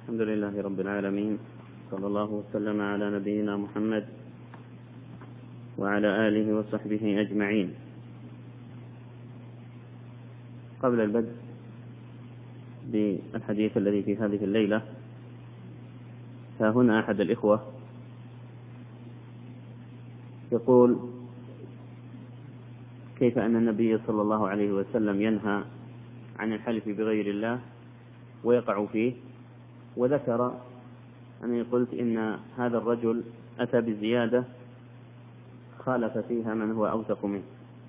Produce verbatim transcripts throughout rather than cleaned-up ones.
الحمد لله رب العالمين، صلى الله وسلم على نبينا محمد وعلى آله وصحبه أجمعين. قبل البدء بالحديث الذي في هذه الليلة، فهنا أحد الإخوة يقول: كيف أن النبي صلى الله عليه وسلم ينهى عن الحلف بغير الله ويقع فيه؟ وذكر أني قلت إن هذا الرجل أتى بزيادة خالف فيها من هو أوثق منه،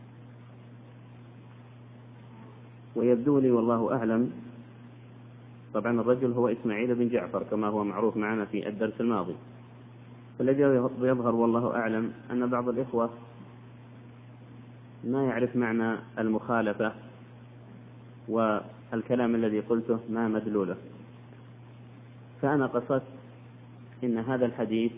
ويبدو لي والله أعلم، طبعا الرجل هو إسماعيل بن جعفر كما هو معروف معنا في الدرس الماضي، فالذي يظهر والله أعلم أن بعض الإخوة ما يعرف معنى المخالفة والكلام الذي قلته ما مدلوله. فأنا قصدت إن هذا الحديث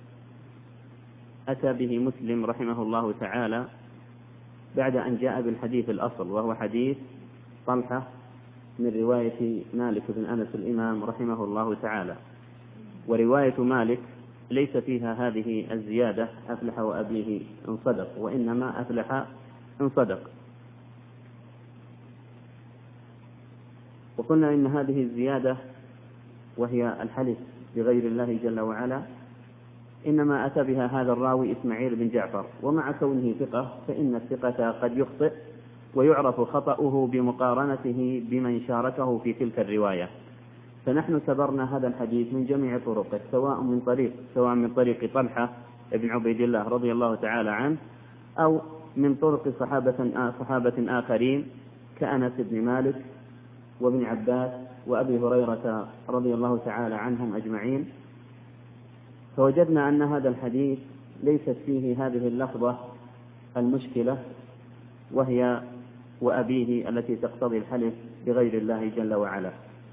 أتى به مسلم رحمه الله تعالى بعد أن جاء بالحديث الأصل، وهو حديث طلحة من رواية مالك بن أنس الإمام رحمه الله تعالى. ورواية مالك ليس فيها هذه الزيادة أفلح وأبيه إن صدق، وإنما أفلح إن صدق. وقلنا إن هذه الزيادة وهي الحلف بغير الله جل وعلا إنما أتى بها هذا الراوي إسماعيل بن جعفر، ومع كونه ثقة فإن الثقة قد يخطئ ويعرف خطأه بمقارنته بمن شاركه في تلك الرواية. فنحن سبرنا هذا الحديث من جميع طرقه، سواء من طريق سواء من طريق طلحة بن عبيد الله رضي الله تعالى عنه، أو من طرق صحابة صحابة آخرين كأنس بن مالك وابن عباس وأبي هريرة رضي الله تعالى عنهم أجمعين. فوجدنا أن هذا الحديث ليست فيه هذه اللفظة المشكلة، وهي وأبيه التي تقتضي الحلف بغير الله جل وعلا.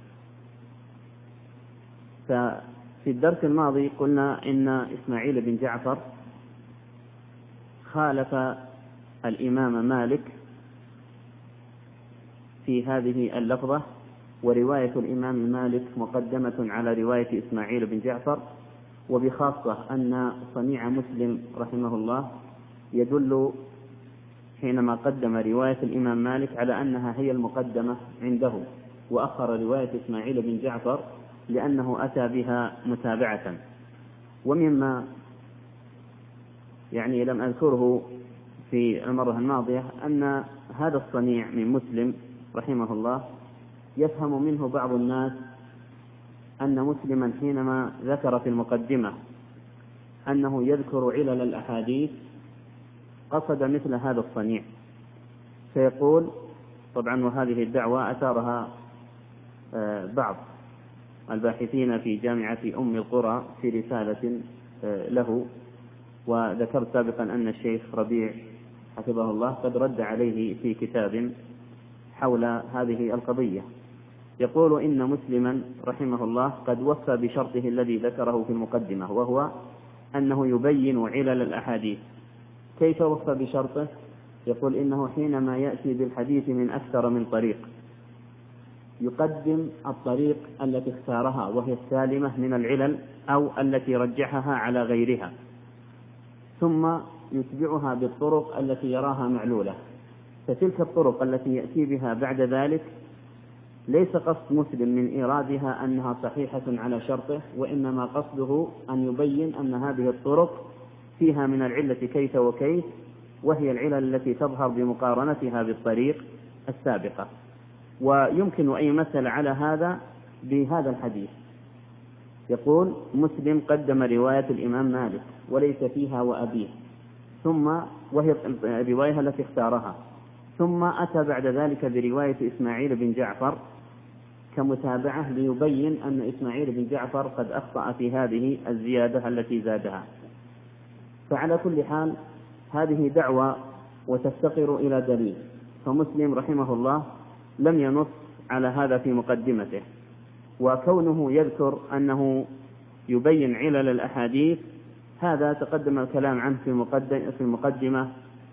ففي الدرس الماضي قلنا إن إسماعيل بن جعفر خالف الإمام مالك في هذه اللفظة، ورواية الإمام مالك مقدمة على رواية إسماعيل بن جعفر، وبخاصة أن صنيع مسلم رحمه الله يدل حينما قدم رواية الإمام مالك على أنها هي المقدمة عنده، وأخر رواية إسماعيل بن جعفر لأنه أتى بها متابعة. ومما يعني لم أذكره في المرة الماضية أن هذا الصنيع من مسلم رحمه الله يفهم منه بعض الناس أن مسلما حينما ذكر في المقدمة أنه يذكر علل الأحاديث قصد مثل هذا الصنيع، فيقول طبعا، وهذه الدعوة أثارها بعض الباحثين في جامعة أم القرى في رسالة له، وذكرت سابقا أن الشيخ ربيع حفظه الله قد رد عليه في كتاب حول هذه القضية. يقول إن مسلما رحمه الله قد وفى بشرطه الذي ذكره في المقدمة، وهو أنه يبين علل الأحاديث. كيف وفى بشرطه؟ يقول إنه حينما يأتي بالحديث من أكثر من طريق يقدم الطريق التي اختارها وهي السالمة من العلل أو التي رجحها على غيرها، ثم يتبعها بالطرق التي يراها معلولة. فتلك الطرق التي يأتي بها بعد ذلك ليس قصد مسلم من إيرادها أنها صحيحة على شرطه، وإنما قصده أن يبين أن هذه الطرق فيها من العلة كيف وكيف، وهي العلل التي تظهر بمقارنتها بالطريق السابقة. ويمكن أن يمثل على هذا بهذا الحديث. يقول مسلم قدم رواية الإمام مالك وليس فيها وأبيه، ثم وهي الرواية التي اختارها، ثم أتى بعد ذلك برواية إسماعيل بن جعفر كمتابعة ليبين أن إسماعيل بن جعفر قد أخطأ في هذه الزيادة التي زادها. فعلى كل حال هذه دعوة وتفتقر إلى دليل، فمسلم رحمه الله لم ينص على هذا في مقدمته، وكونه يذكر أنه يبين علل الأحاديث هذا تقدم الكلام عنه في المقدمة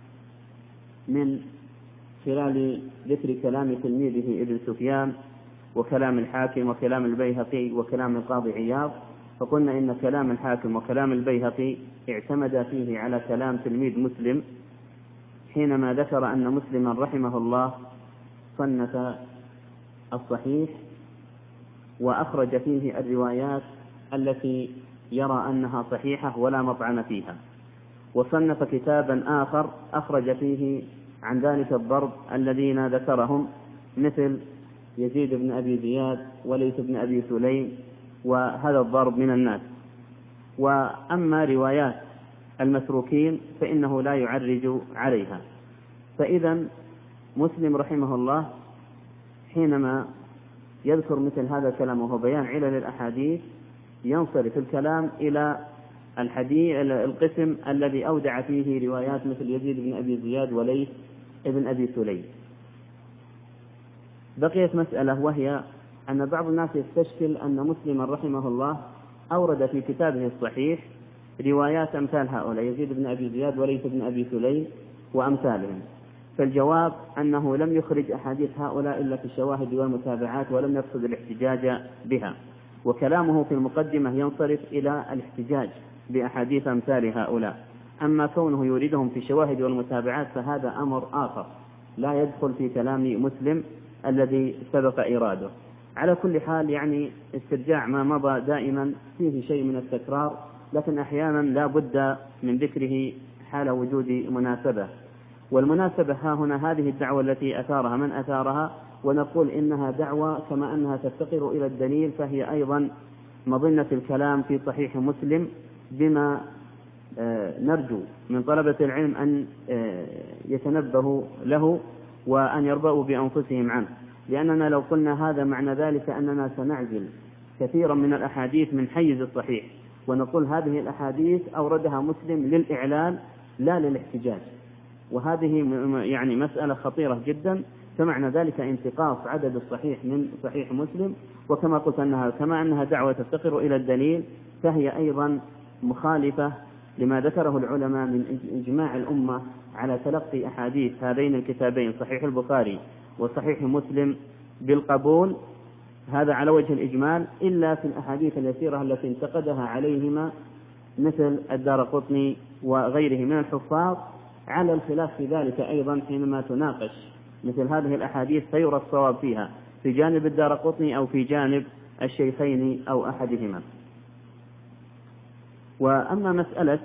من خلال ذكر كلام تلميذه ابن سفيان وكلام الحاكم وكلام البيهقي وكلام القاضي عياض، فقلنا إن كلام الحاكم وكلام البيهقي اعتمد فيه على كلام تلميذ مسلم حينما ذكر أن مسلما رحمه الله صنف الصحيح وأخرج فيه الروايات التي يرى أنها صحيحة ولا مطعن فيها، وصنف كتابا آخر أخرج فيه عن ذلك الضرب الذين ذكرهم مثل يزيد بن أبي زياد وليث بن أبي سليم وهذا الضرب من الناس. وأما روايات المتروكين فإنه لا يعرج عليها. فإذا مسلم رحمه الله حينما يذكر مثل هذا الكلام وهو بيان علل الأحاديث ينصرف الكلام إلى الحديث القسم الذي أودع فيه روايات مثل يزيد بن أبي زياد وليث بن أبي سليم. بقيت مسألة، وهي أن بعض الناس يستشكل أن مسلما رحمه الله أورد في كتابه الصحيح روايات أمثال هؤلاء يزيد بن أبي زياد وليث بن أبي سليم وأمثالهم. فالجواب أنه لم يخرج أحاديث هؤلاء إلا في الشواهد والمتابعات ولم يقصد الاحتجاج بها، وكلامه في المقدمة ينصرف إلى الاحتجاج بأحاديث أمثال هؤلاء. أما كونه يوردهم في الشواهد والمتابعات فهذا أمر آخر لا يدخل في كلام مسلم الذي سبق إراده. على كل حال يعني استرجاع ما مضى دائما فيه شيء من التكرار، لكن أحيانا لا بد من ذكره حال وجود مناسبة. والمناسبة ها هنا هذه الدعوة التي أثارها من أثارها، ونقول إنها دعوة كما أنها تفتقر إلى الدليل فهي أيضا مظنة الكلام في صحيح مسلم، بما نرجو من طلبة العلم أن يتنبهوا له وأن يربأوا بأنفسهم عنه، لأننا لو قلنا هذا معنى ذلك أننا سنعزل كثيرا من الأحاديث من حيز الصحيح، ونقول هذه الأحاديث أوردها مسلم للإعلان لا للاحتجاج، وهذه يعني مسألة خطيرة جدا. فمعنى ذلك انتقاص عدد الصحيح من صحيح مسلم، وكما قلت أنها كما أنها دعوة تفتقر إلى الدليل فهي أيضا مخالفة لما ذكره العلماء من إجماع الأمة على تلقي أحاديث هذين الكتابين صحيح البخاري وصحيح مسلم بالقبول، هذا على وجه الإجمال، إلا في الأحاديث اليسيرة التي انتقدها عليهما مثل الدارقطني وغيره من الحفاظ، على الخلاف في ذلك أيضا حينما تناقش مثل هذه الأحاديث فيرى الصواب فيها في جانب الدارقطني أو في جانب الشيخين أو أحدهما. وأما مسألة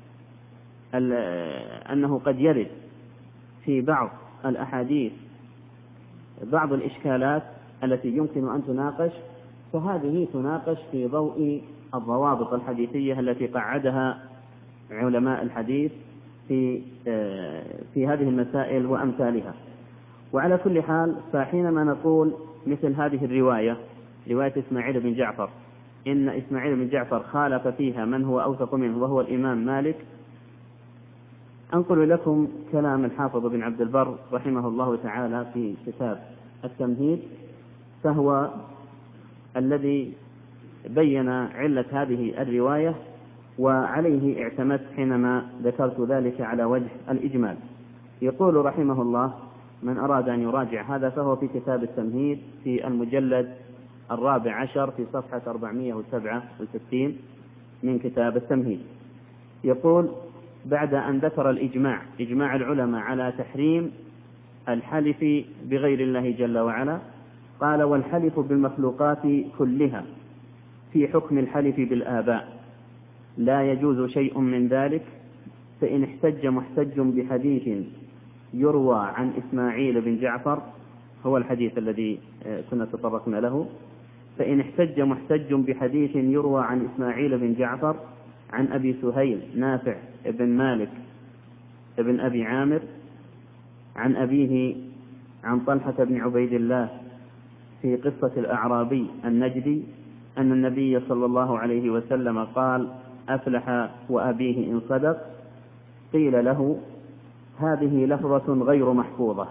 أنه قد يرد في بعض الأحاديث بعض الإشكالات التي يمكن أن تناقش، فهذه تناقش في ضوء الضوابط الحديثية التي قعدها علماء الحديث في في هذه المسائل وأمثالها. وعلى كل حال فحينما نقول مثل هذه الرواية رواية إسماعيل بن جعفر إن إسماعيل بن جعفر خالف فيها من هو أوثق منه وهو الإمام مالك، أنقل لكم كلام الحافظ بن عبد البر رحمه الله تعالى في كتاب التمهيد، فهو الذي بين علة هذه الرواية وعليه اعتمدت حينما ذكرت ذلك على وجه الإجمال. يقول رحمه الله: من أراد أن يراجع هذا فهو في كتاب التمهيد في المجلد الرابع عشر في صفحة أربعمائة وسبعة وستين من كتاب التمهيد. يقول: بعد أن ذكر الإجماع إجماع العلماء على تحريم الحلف بغير الله جل وعلا، قال: والحلف بالمخلوقات كلها في حكم الحلف بالآباء لا يجوز شيء من ذلك، فإن احتج محتج بحديث يروى عن إسماعيل بن جعفر، هو الحديث الذي كنا تطرقنا له، فإن احتج محتج بحديث يروى عن إسماعيل بن جعفر عن أبي سهيل نافع بن مالك بن أبي عامر عن أبيه عن طلحة بن عبيد الله في قصة الأعرابي النجدي أن النبي صلى الله عليه وسلم قال: أفلح وأبيه إن صدق، قيل له: هذه لفظة غير محفوظة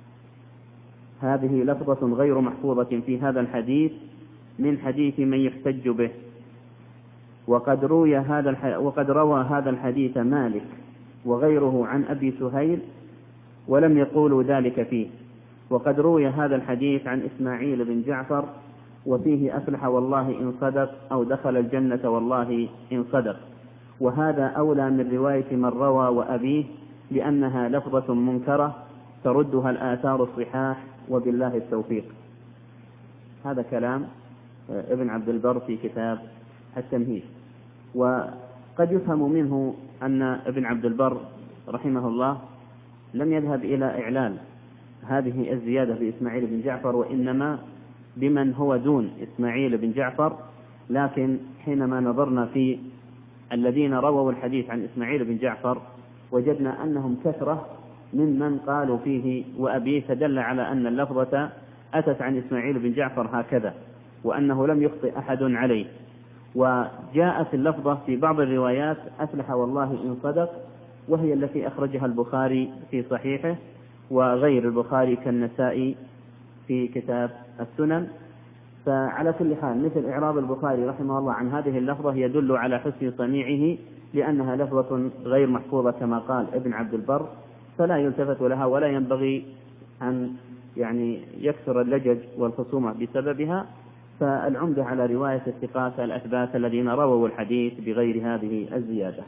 هذه لفظة غير محفوظة في هذا الحديث من حديث من يحتج به، وقد روي هذا الح... وقد روى هذا الحديث مالك وغيره عن أبي سهيل ولم يقولوا ذلك فيه، وقد روي هذا الحديث عن إسماعيل بن جعفر وفيه أفلح والله إن صدق أو دخل الجنة والله إن صدق، وهذا أولى من رواية من روى وأبيه لأنها لفظة منكرة تردها الآثار الصحاح وبالله التوفيق. هذا كلام ابن عبد البر في كتاب التمهيد. وقد يفهم منه أن ابن عبد البر رحمه الله لم يذهب إلى إعلان هذه الزيادة بإسماعيل بن جعفر، وإنما بمن هو دون إسماعيل بن جعفر، لكن حينما نظرنا في الذين رووا الحديث عن إسماعيل بن جعفر وجدنا أنهم كثرة ممن قالوا فيه وأبيه، فدل على أن اللفظة أتت عن إسماعيل بن جعفر هكذا، وأنه لم يخطئ أحد عليه. وجاءت اللفظة في بعض الروايات أفلح والله إن صدق، وهي التي أخرجها البخاري في صحيحه وغير البخاري كالنسائي في كتاب السنن. فعلى كل حال مثل إعراب البخاري رحمه الله عن هذه اللفظة يدل على حسن صنيعه، لأنها لفظة غير محفوظة كما قال ابن عبد البر، فلا يلتفت لها ولا ينبغي أن يعني يكثر اللجج والخصومة بسببها. فالعمدة على رواية الثقات الأثبات الذين رووا الحديث بغير هذه الزيادة.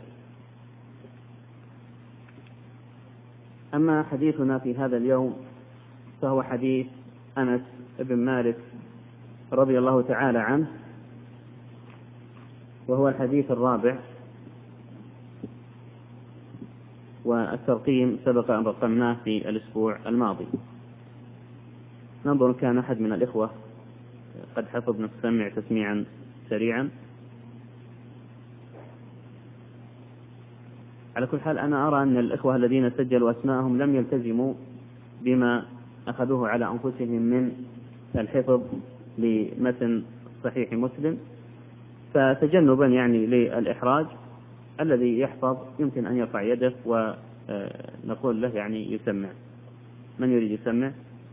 أما حديثنا في هذا اليوم فهو حديث أنس بن مالك رضي الله تعالى عنه، وهو الحديث الرابع، والترقيم سبق أن رقمناه في الأسبوع الماضي. ننظر كان أحد من الإخوة قد حفظ نستمع تسميعا سريعا. على كل حال أنا أرى أن الإخوة الذين سجلوا أسماءهم لم يلتزموا بما أخذوه على أنفسهم من الحفظ لمتن صحيح مسلم، فتجنبا يعني للإحراج الذي يحفظ يمكن أن يرفع يده ونقول له يعني يسمع. من يريد يسمع؟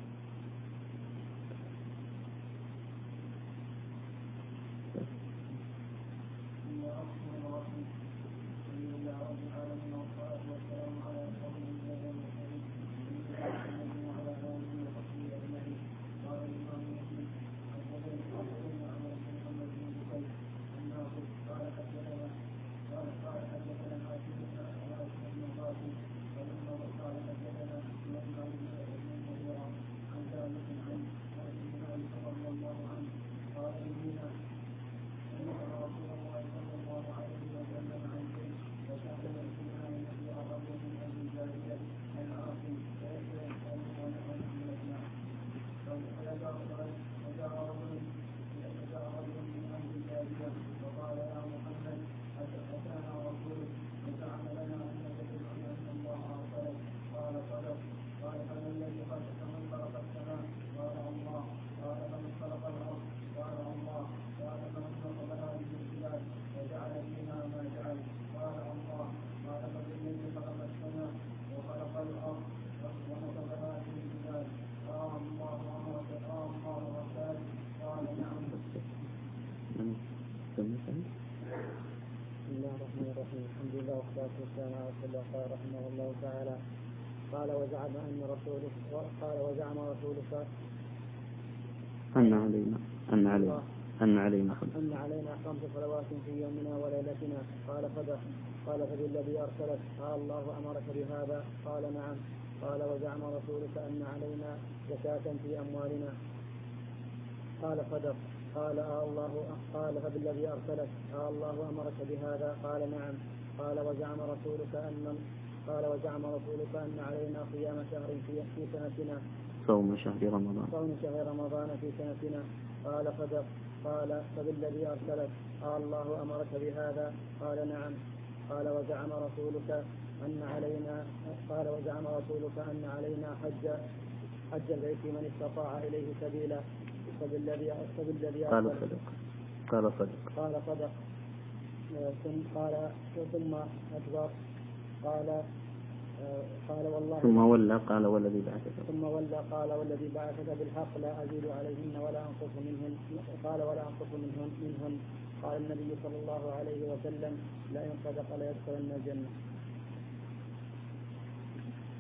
رحمه الله تعالى. قال وزعم أن رسوله قال وزعم رسولك أن علينا أن علينا أن علينا أن علينا خمس صلوات في يومنا وليلتنا. قال صدق. قال فبالذي أرسلك قال الله أمرك بهذا؟ قال نعم. قال وزعم رسولك أن علينا زكاة في أموالنا؟ قال صدق. قال آه الله قال فبالذي أرسلك آه الله أمرك بهذا؟ قال نعم. قال وزعم رسولك أن قال وزعم رسولك أن علينا صيام شهر في سنتنا صوم شهر رمضان صوم شهر رمضان في سنتنا؟ قال صدق. قال فبالذي أرسلك آه الله أمرك بهذا؟ قال نعم. قال وزعم رسولك أن علينا قال وزعم رسولك أن علينا حج حج البيت من استطاع إليه سبيلا. فبالذي فبالذي قال صدق. قال صدق. قال صدق. قال ثم أدبر. قال قال والله ثم ولى قال والذي بعثك ثم ولى قال والذي بعثك بالحق لا أزيد عليهن ولا أنقص منهن. قال ولا أنقص منهن منهن قال النبي صلى الله عليه وسلم لئن صدق ليدخلن الجنة.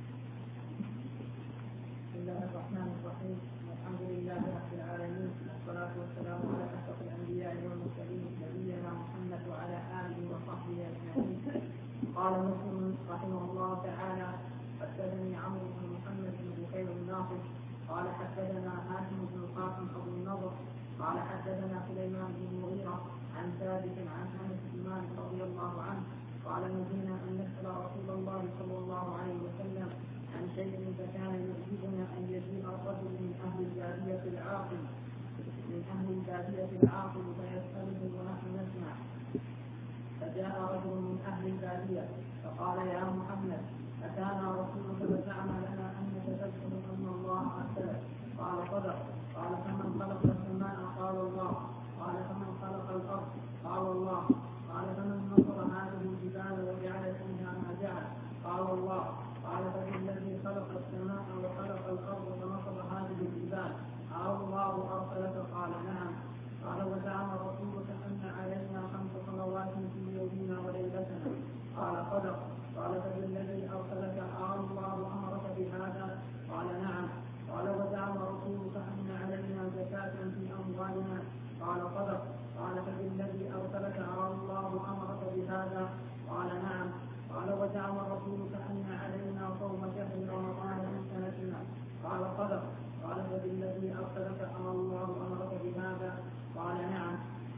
بسم الله الرحمن الرحيم. الحمد لله رب العالمين. والصلاة والسلام على أشرف الأنبياء والمرسلين نبينا محمد وعلى آله وصحبه أجمعين. قال مسلم رحمه الله تعالى: حدثني عمرو بن محمد بن بكير الناصر قال حدثنا هاشم بن القاسم أبو النضر قال حدثنا سليمان بن المغيرة عن ثابت عن أنس بن مالك رضي الله عنه قال: نهينا أن نسأل رسول الله صلى الله عليه وسلم عن شيء فكان يعجبنا أن يجيء الرجل من أهل البادية العاقل من أهل البادية العاقل فيسأله ونحن نسمع. فجاء رجل من أهل البادية فقال: يا محمد، أتانا رسولك فزعم لنا أنك تزعم أن الله أرسلك. قال: صدق. قال: فمن خلق السماء؟ قال: الله. قال: فمن خلق الأرض؟ قال: الله. قال: فمن نصر هذه الجبال وجعل فيها ما جعل؟ قال: الله. قال: فبالذي خلق السماء وخلق الأرض ونصب هذه الجبال قال: الله أرسلك؟ قال: نعم. قال: وزعم رسولك أن علينا خمس صلوات في يومنا وليلتنا؟ قال: صدق. قال: فبالذي أرسلك قال: الله أمرك بهذا؟ قال: نعم. قال: وزعم رسولك أن علينا زكاة في أموالنا؟ قال: صدق. قال: فبالذي أرسلك قال: الله أمرك بهذا؟ قال: نعم. قال: وزعم رسولك أن علينا صوم شهر رمضان من سنتنا؟ قال: صدق. قال: فبالذي أرسلك قال: الله أمرك بهذا؟ قال: نعم.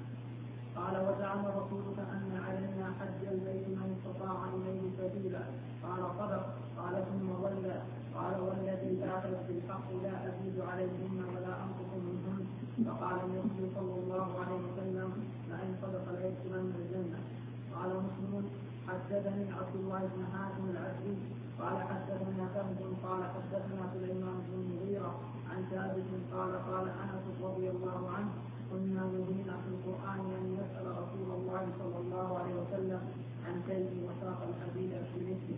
قال: وزعم رسولك أن علينا حج البيت من استطاع إليه سبيلا؟ قال: صدق. قال: ثم ولى قال: والذي بعثك بالحق لا أزيد عليهن ولا أنقص منهن. فقال النبي صلى الله عليه وسلم: لئن صدق ليدخلن الجنة. قال مسلم: حدثني عبد الله بن حاتم العزيز قال حدثنا ثابت قال حدثنا سليمان بن المغيرة عن ثابت قال: قال أنس رضي الله عنه: كنا نهينا في القرآن أن نسأل رسول الله صلى الله عليه وسلم عن شيء وساق الحديث في مثله.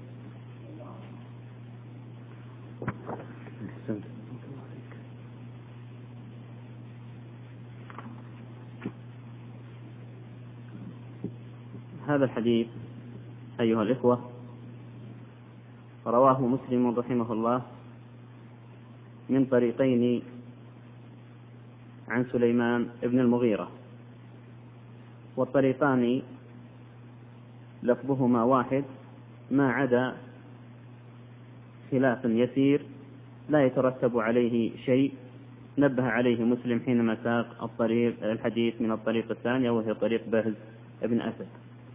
هذا الحديث أيها الإخوة رواه مسلم رحمه الله من طريقين عن سليمان بن المغيرة، والطريقان لفظهما واحد ما عدا خلاف يسير لا يترتب عليه شيء نبه عليه مسلم حينما ساق الطريق الحديث من الطريق الثانية وهي طريق بهز بن أسد.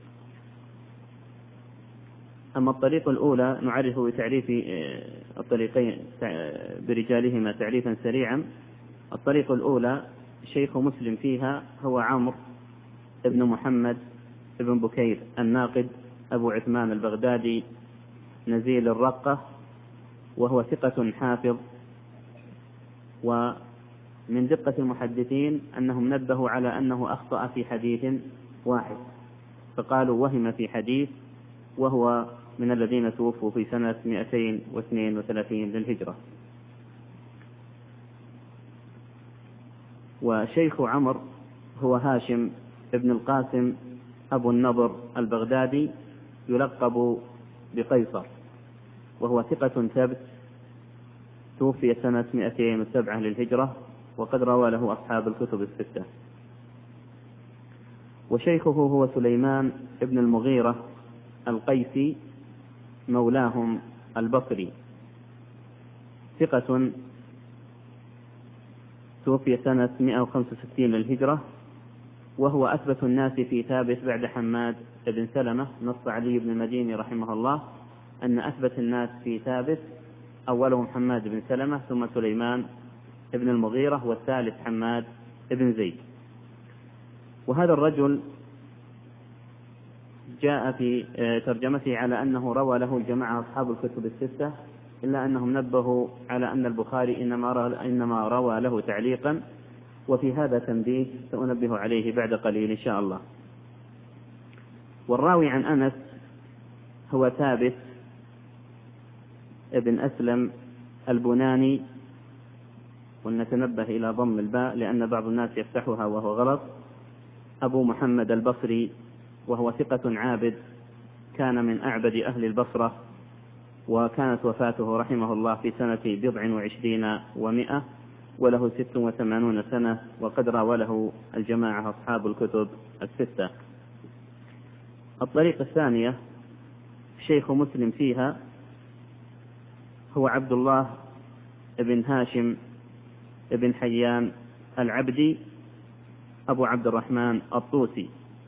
أما الطريق الأولى نعرف بتعريف الطريقين برجالهما تعريفا سريعا. الطريق الأولى شيخ مسلم فيها هو عمرو بن محمد بن بكير الناقد أبو عثمان البغدادي نزيل الرقة، وهو ثقة حافظ. ومن دقة المحدثين أنهم نبهوا على أنه أخطأ في حديث واحد، فقالوا وهم في حديث، وهو من الذين توفوا في سنة مئتين واثنين وثلاثين للهجرة. وشيخ عمر هو هاشم ابن القاسم أبو النضر البغدادي يلقب بقيصر، وهو ثقة ثبت توفي سنة مئتين وسبعة للهجرة، وقد روى له أصحاب الكتب الستة. وشيخه هو سليمان ابن المغيرة القيسي مولاهم البصري، ثقة توفي سنة مئة وخمسة وستين للهجرة، وهو أثبت الناس في ثابت بعد حماد بن سلمة. نص علي بن المديني رحمه الله أن أثبت الناس في ثابت أولهم حماد بن سلمة ثم سليمان ابن المغيرة والثالث حماد بن زيد. وهذا الرجل جاء في ترجمته على أنه روى له الجماعة أصحاب الكتب الستة، إلا أنهم نبهوا على أن البخاري إنما روى له تعليقا، وفي هذا تنبيه سأنبه عليه بعد قليل إن شاء الله. والراوي عن أنس هو ثابت ابن أسلم البناني، ونتنبه إلى ضم الباء لأن بعض الناس يفتحها وهو غلط، أبو محمد البصري، وهو ثقة عابد كان من أعبد أهل البصرة، وكانت وفاته رحمه الله في سنة بضع وعشرين ومئة، وله ست وثمانون سنة، وقد راوى له الجماعة أصحاب الكتب الستة. الطريقة الثانية شيخ مسلم فيها هو عبد الله بن هاشم بن حيان العبدي أبو عبد الرحمن الطوسي،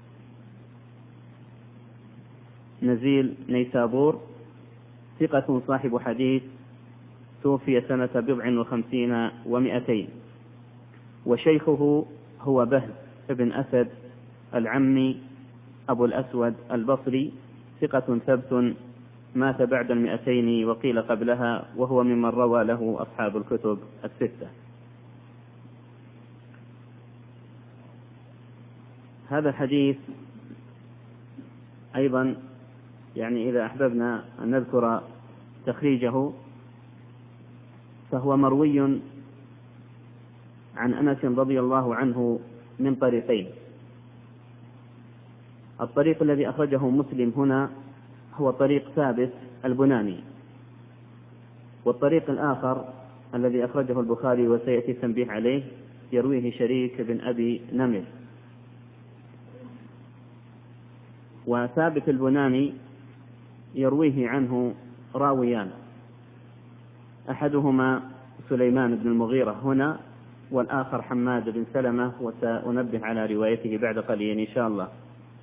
نزيل نيسابور، ثقة صاحب حديث، توفي سنة بضع وخمسين ومائتين. وشيخه هو بهز بن أسد العمي أبو الأسود البصري، ثقة ثبت، مات بعد المئتين وقيل قبلها، وهو ممن روى له أصحاب الكتب الستة. هذا الحديث أيضا يعني إذا أحببنا أن نذكر تخريجه فهو مروي عن أنس رضي الله عنه من طريقين. الطريق الذي أخرجه مسلم هنا هو طريق ثابت البناني، والطريق الآخر الذي أخرجه البخاري وسيأتي التنبيه عليه يرويه شريك بن أبي نمر. وثابت البناني يرويه عنه راويان، أحدهما سليمان بن المغيرة هنا، والآخر حماد بن سلمة، وسأنبه على روايته بعد قليل إن شاء الله.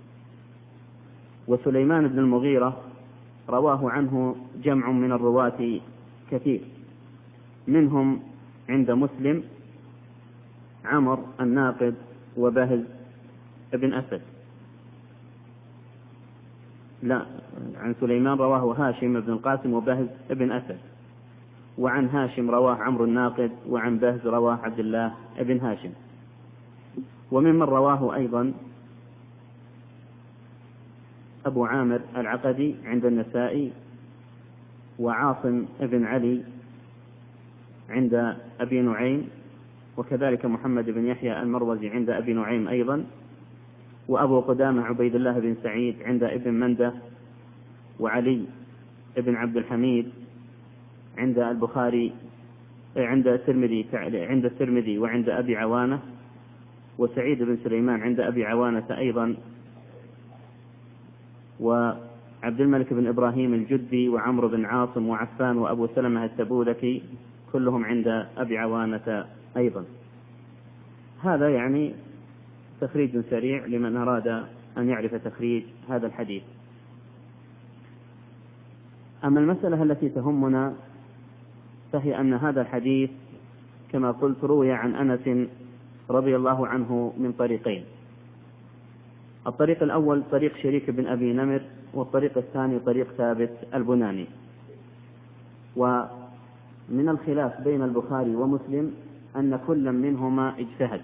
وسليمان بن المغيرة رواه عنه جمع من الرواة كثير، منهم عند مسلم عمر الناقد وبهز بن أسد. لا، عن سليمان رواه هاشم بن القاسم وبهز بن أسد، وعن هاشم رواه عمرو الناقد، وعن بهز رواه عبد الله بن هاشم. وممن رواه أيضا أبو عامر العقدي عند النسائي، وعاصم بن علي عند أبي نعيم، وكذلك محمد بن يحيى المروزي عند أبي نعيم أيضا، وأبو قدامة عبيد الله بن سعيد عند ابن منده، وعلي بن عبد الحميد عند البخاري عند الترمذي عند الترمذي وعند أبي عوانة، وسعيد بن سليمان عند أبي عوانة أيضا، وعبد الملك بن إبراهيم الجدي، وعمرو بن عاصم، وعفان، وأبو سلمة التبوذكي، كلهم عند أبي عوانة أيضا. هذا يعني تخريج سريع لمن أراد أن يعرف تخريج هذا الحديث. أما المسألة التي تهمنا فهي أن هذا الحديث كما قلت روي عن أنس رضي الله عنه من طريقين. الطريق الأول طريق شريك بن أبي نمر، والطريق الثاني طريق ثابت البناني. ومن الخلاف بين البخاري ومسلم أن كل منهما اجتهد،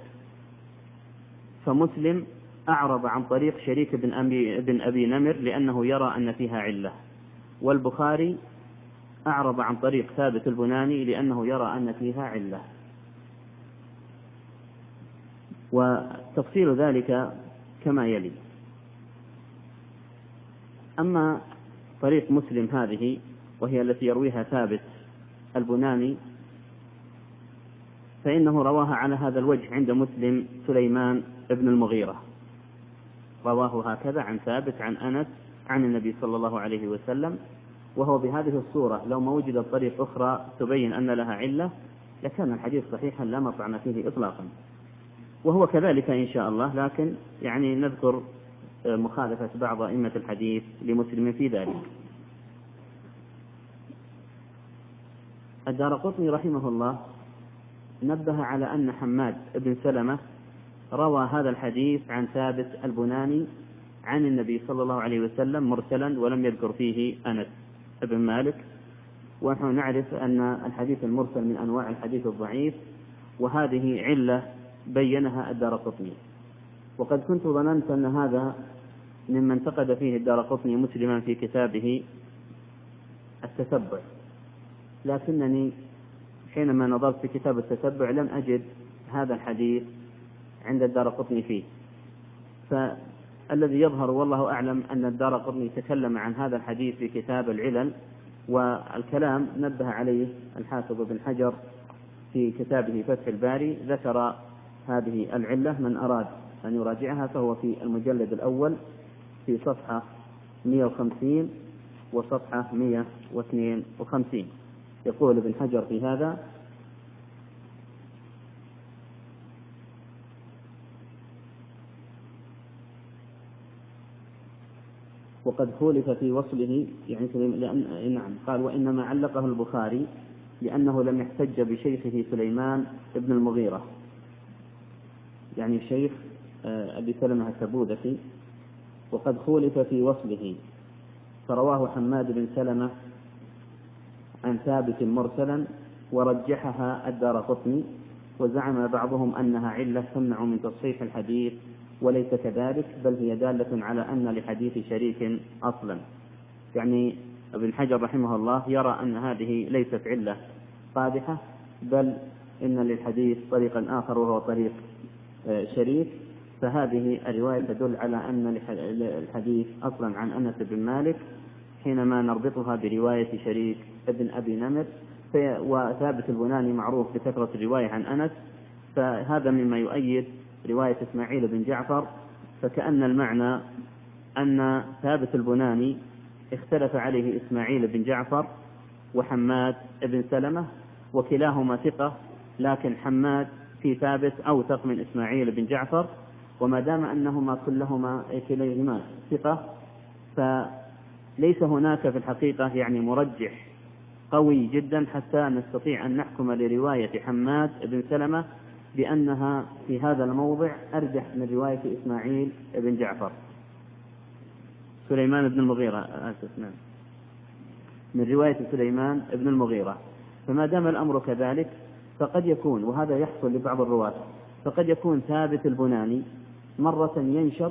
فمسلم أعرض عن طريق شريك بن أبي, بن أبي نمر لأنه يرى أن فيها علة، والبخاري أعرض عن طريق ثابت البناني لأنه يرى أن فيها علة. وتفصيل ذلك كما يلي: أما طريق مسلم هذه وهي التي يرويها ثابت البناني فإنه رواها على هذا الوجه عند مسلم سليمان ابن المغيرة، رواه هكذا عن ثابت عن أنس عن النبي صلى الله عليه وسلم، وهو بهذه الصورة. لو ما وجدت طريق أخرى تبين أن لها علة لكان الحديث صحيحا لا مطعن فيه إطلاقا، وهو كذلك إن شاء الله، لكن يعني نذكر مخالفة بعض أئمة الحديث لمسلم في ذلك. الدارقطني رحمه الله نبه على أن حماد بن سلمة روى هذا الحديث عن ثابت البناني عن النبي صلى الله عليه وسلم مرسلا، ولم يذكر فيه أنس بن مالك، ونحن نعرف أن الحديث المرسل من أنواع الحديث الضعيف، وهذه علة بينها الدارقطني. وقد كنت ظننت أن هذا مما انتقد فيه الدارقطني مسلما في كتابه التتبع، لكنني حينما نظرت في كتاب التتبع لم أجد هذا الحديث عند الدارقطني فيه. فالذي يظهر والله أعلم أن الدارقطني تكلم عن هذا الحديث في كتاب العلل، والكلام نبه عليه الحافظ بن حجر في كتابه فتح الباري ذكر هذه العلة. من أراد أن يراجعها فهو في المجلد الأول في صفحة مئة وخمسين وصفحة مئة واثنين وخمسين. يقول ابن حجر في هذا: وقد خولف في وصله، يعني لأن نعم قال: وإنما علقه البخاري لأنه لم يحتج بشيخه سليمان ابن المغيرة، يعني الشيخ أبي سلمة التبوذكي. وقد خولف في وصله فرواه حماد بن سلمة عن ثابت مرسلا ورجحها الدارقطني، وزعم بعضهم أنها علة تمنع من تصحيح الحديث، وليس كذلك، بل هي دالة على أن لحديث شريك أصلا. يعني ابن حجر رحمه الله يرى أن هذه ليست علة قادحة، بل إن للحديث طريقا آخر وهو طريق شريك، فهذه الرواية تدل على أن الحديث أصلا عن أنس بن مالك حينما نربطها برواية شريك ابن أبي نمر. وثابت البناني معروف بكثرة الرواية عن أنس، فهذا مما يؤيد رواية إسماعيل بن جعفر. فكأن المعنى أن ثابت البناني اختلف عليه إسماعيل بن جعفر وحماد بن سلمة، وكلاهما ثقة، لكن حماد في ثابت أوثق من إسماعيل بن جعفر، وما دام أنهما كلهما كليهما ثقة فليس هناك في الحقيقة يعني مرجح قوي جدا حتى نستطيع أن نحكم لرواية حماد بن سلمة بأنها في هذا الموضع أرجح من رواية إسماعيل بن جعفر سليمان بن المغيرة آسف نعم من رواية سليمان بن المغيرة. فما دام الأمر كذلك فقد يكون، وهذا يحصل لبعض الرواة، فقد يكون ثابت البناني مرة ينشط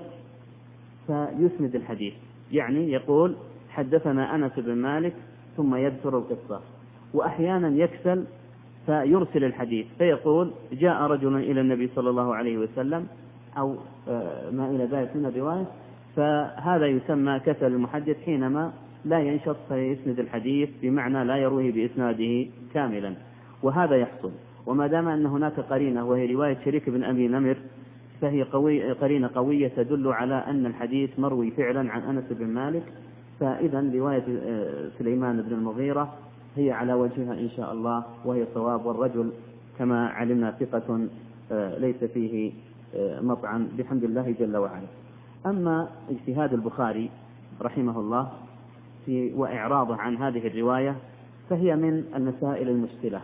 فيسند الحديث، يعني يقول حدثنا أنس بن مالك ثم يذكر القصة، وأحيانا يكسل فيرسل الحديث فيقول جاء رجل إلى النبي صلى الله عليه وسلم أو ما إلى ذلك من الرواية، فهذا يسمى كسل المحدث حينما لا ينشط فيسند الحديث، بمعنى لا يرويه بإسناده كاملا، وهذا يحصل. وما دام أن هناك قرينة وهي رواية شريك بن أبي نمر فهي قوي قرينة قوية تدل على أن الحديث مروي فعلا عن أنس بن مالك، فإذا رواية سليمان بن المغيرة هي على وجهها إن شاء الله وهي صواب، والرجل كما علمنا ثقة ليس فيه مطعن بحمد الله جل وعلا. أما اجتهاد البخاري رحمه الله في وإعراضه عن هذه الرواية فهي من المسائل المشكلة.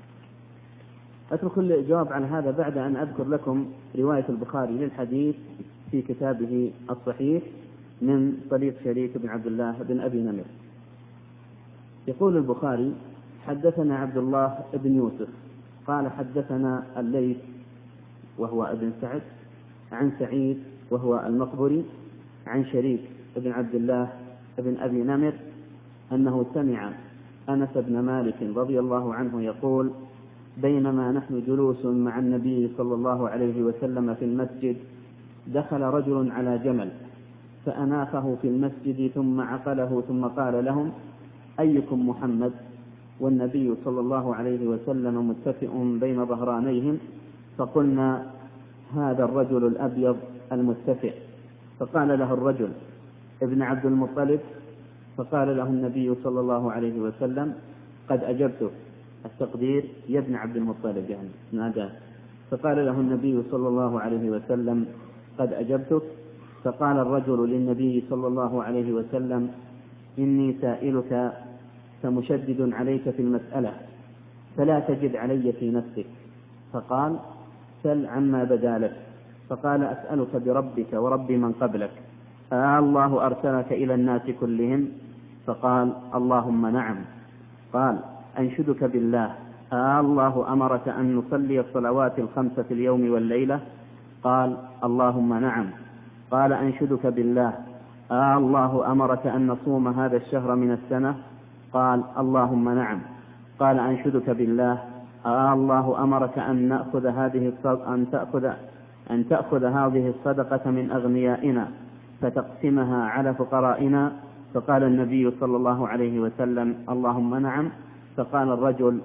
أترك الجواب عن هذا بعد أن أذكر لكم رواية البخاري للحديث في كتابه الصحيح من طريق شريك بن عبد الله بن أبي نمر. يقول البخاري: حدثنا عبد الله بن يوسف قال حدثنا الليث وهو ابن سعد عن سعيد وهو المقبري عن شريك بن عبد الله بن أبي نمر أنه سمع أنس بن مالك رضي الله عنه يقول: بينما نحن جلوس مع النبي صلى الله عليه وسلم في المسجد دخل رجل على جمل فأناخه في المسجد ثم عقله ثم قال لهم: أيكم محمد؟ والنبي صلى الله عليه وسلم متكئ بين ظهرانيهم، فقلنا: هذا الرجل الأبيض المتكئ. فقال له الرجل: ابن عبد المطلب. فقال له النبي صلى الله عليه وسلم: قد أجبتك. التقدير: يا ابن عبد المطلب، يعني ناداه. فقال له النبي صلى الله عليه وسلم: قد أجبتك. فقال الرجل للنبي صلى الله عليه وسلم: إني سائلك فمشدد عليك في المسألة فلا تجد علي في نفسك. فقال: سل عما بدا لك. فقال: أسألك بربك ورب من قبلك، آه الله أرسلك إلى الناس كلهم؟ فقال: اللهم نعم. قال: أنشدك بالله، آه الله أمرك أن نصلي الصلوات الخمس في اليوم والليلة؟ قال: اللهم نعم. قال: أنشدك بالله، آه الله أمرك أن نصوم هذا الشهر من السنة؟ قال: اللهم نعم. قال: أنشدك بالله، آه الله أمرك أن نأخذ هذه أن تأخذ أن تأخذ هذه الصدقة من أغنيائنا فتقسمها على فقرائنا؟ فقال النبي صلى الله عليه وسلم: اللهم نعم. فقال الرجل: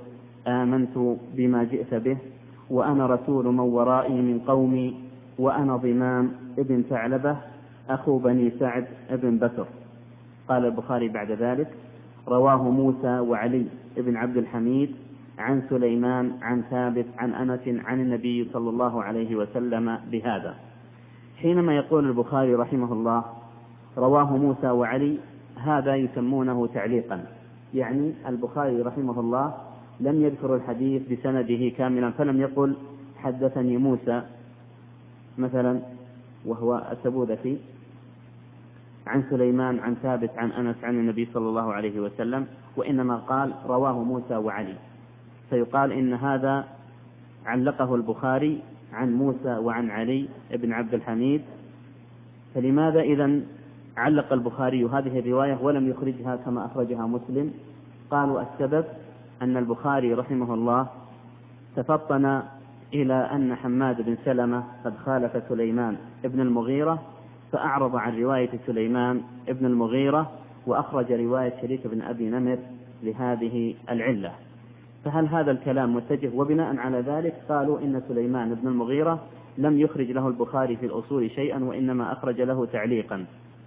آمنت بما جئت به وأنا رسول من ورائي من قومي وأنا ضمام ابن ثعلبة أخو بني سعد ابن بكر. قال البخاري بعد ذلك: رواه موسى وعلي ابن عبد الحميد عن سليمان عن ثابت عن أنس عن النبي صلى الله عليه وسلم بهذا. حينما يقول البخاري رحمه الله رواه موسى وعلي، هذا يسمونه تعليقا، يعني البخاري رحمه الله لم يذكر الحديث بسنده كاملا، فلم يقل حدثني موسى مثلا وهو التبوذكي عن سليمان عن ثابت عن أنس عن النبي صلى الله عليه وسلم، وإنما قال رواه موسى وعلي، فيقال إن هذا علقه البخاري عن موسى وعن علي ابن عبد الحميد. فلماذا إذن علق البخاري هذه الرواية ولم يخرجها كما أخرجها مسلم؟ قالوا السبب أن البخاري رحمه الله تفطن إلى أن حماد بن سلمة قد خالف سليمان ابن المغيرة، فأعرض عن رواية سليمان ابن المغيرة وأخرج رواية شريك بن أبي نمر لهذه العلة. فهل هذا الكلام متجه؟ وبناء على ذلك قالوا إن سليمان ابن المغيرة لم يخرج له البخاري في الأصول شيئا، وإنما أخرج له تعليقا.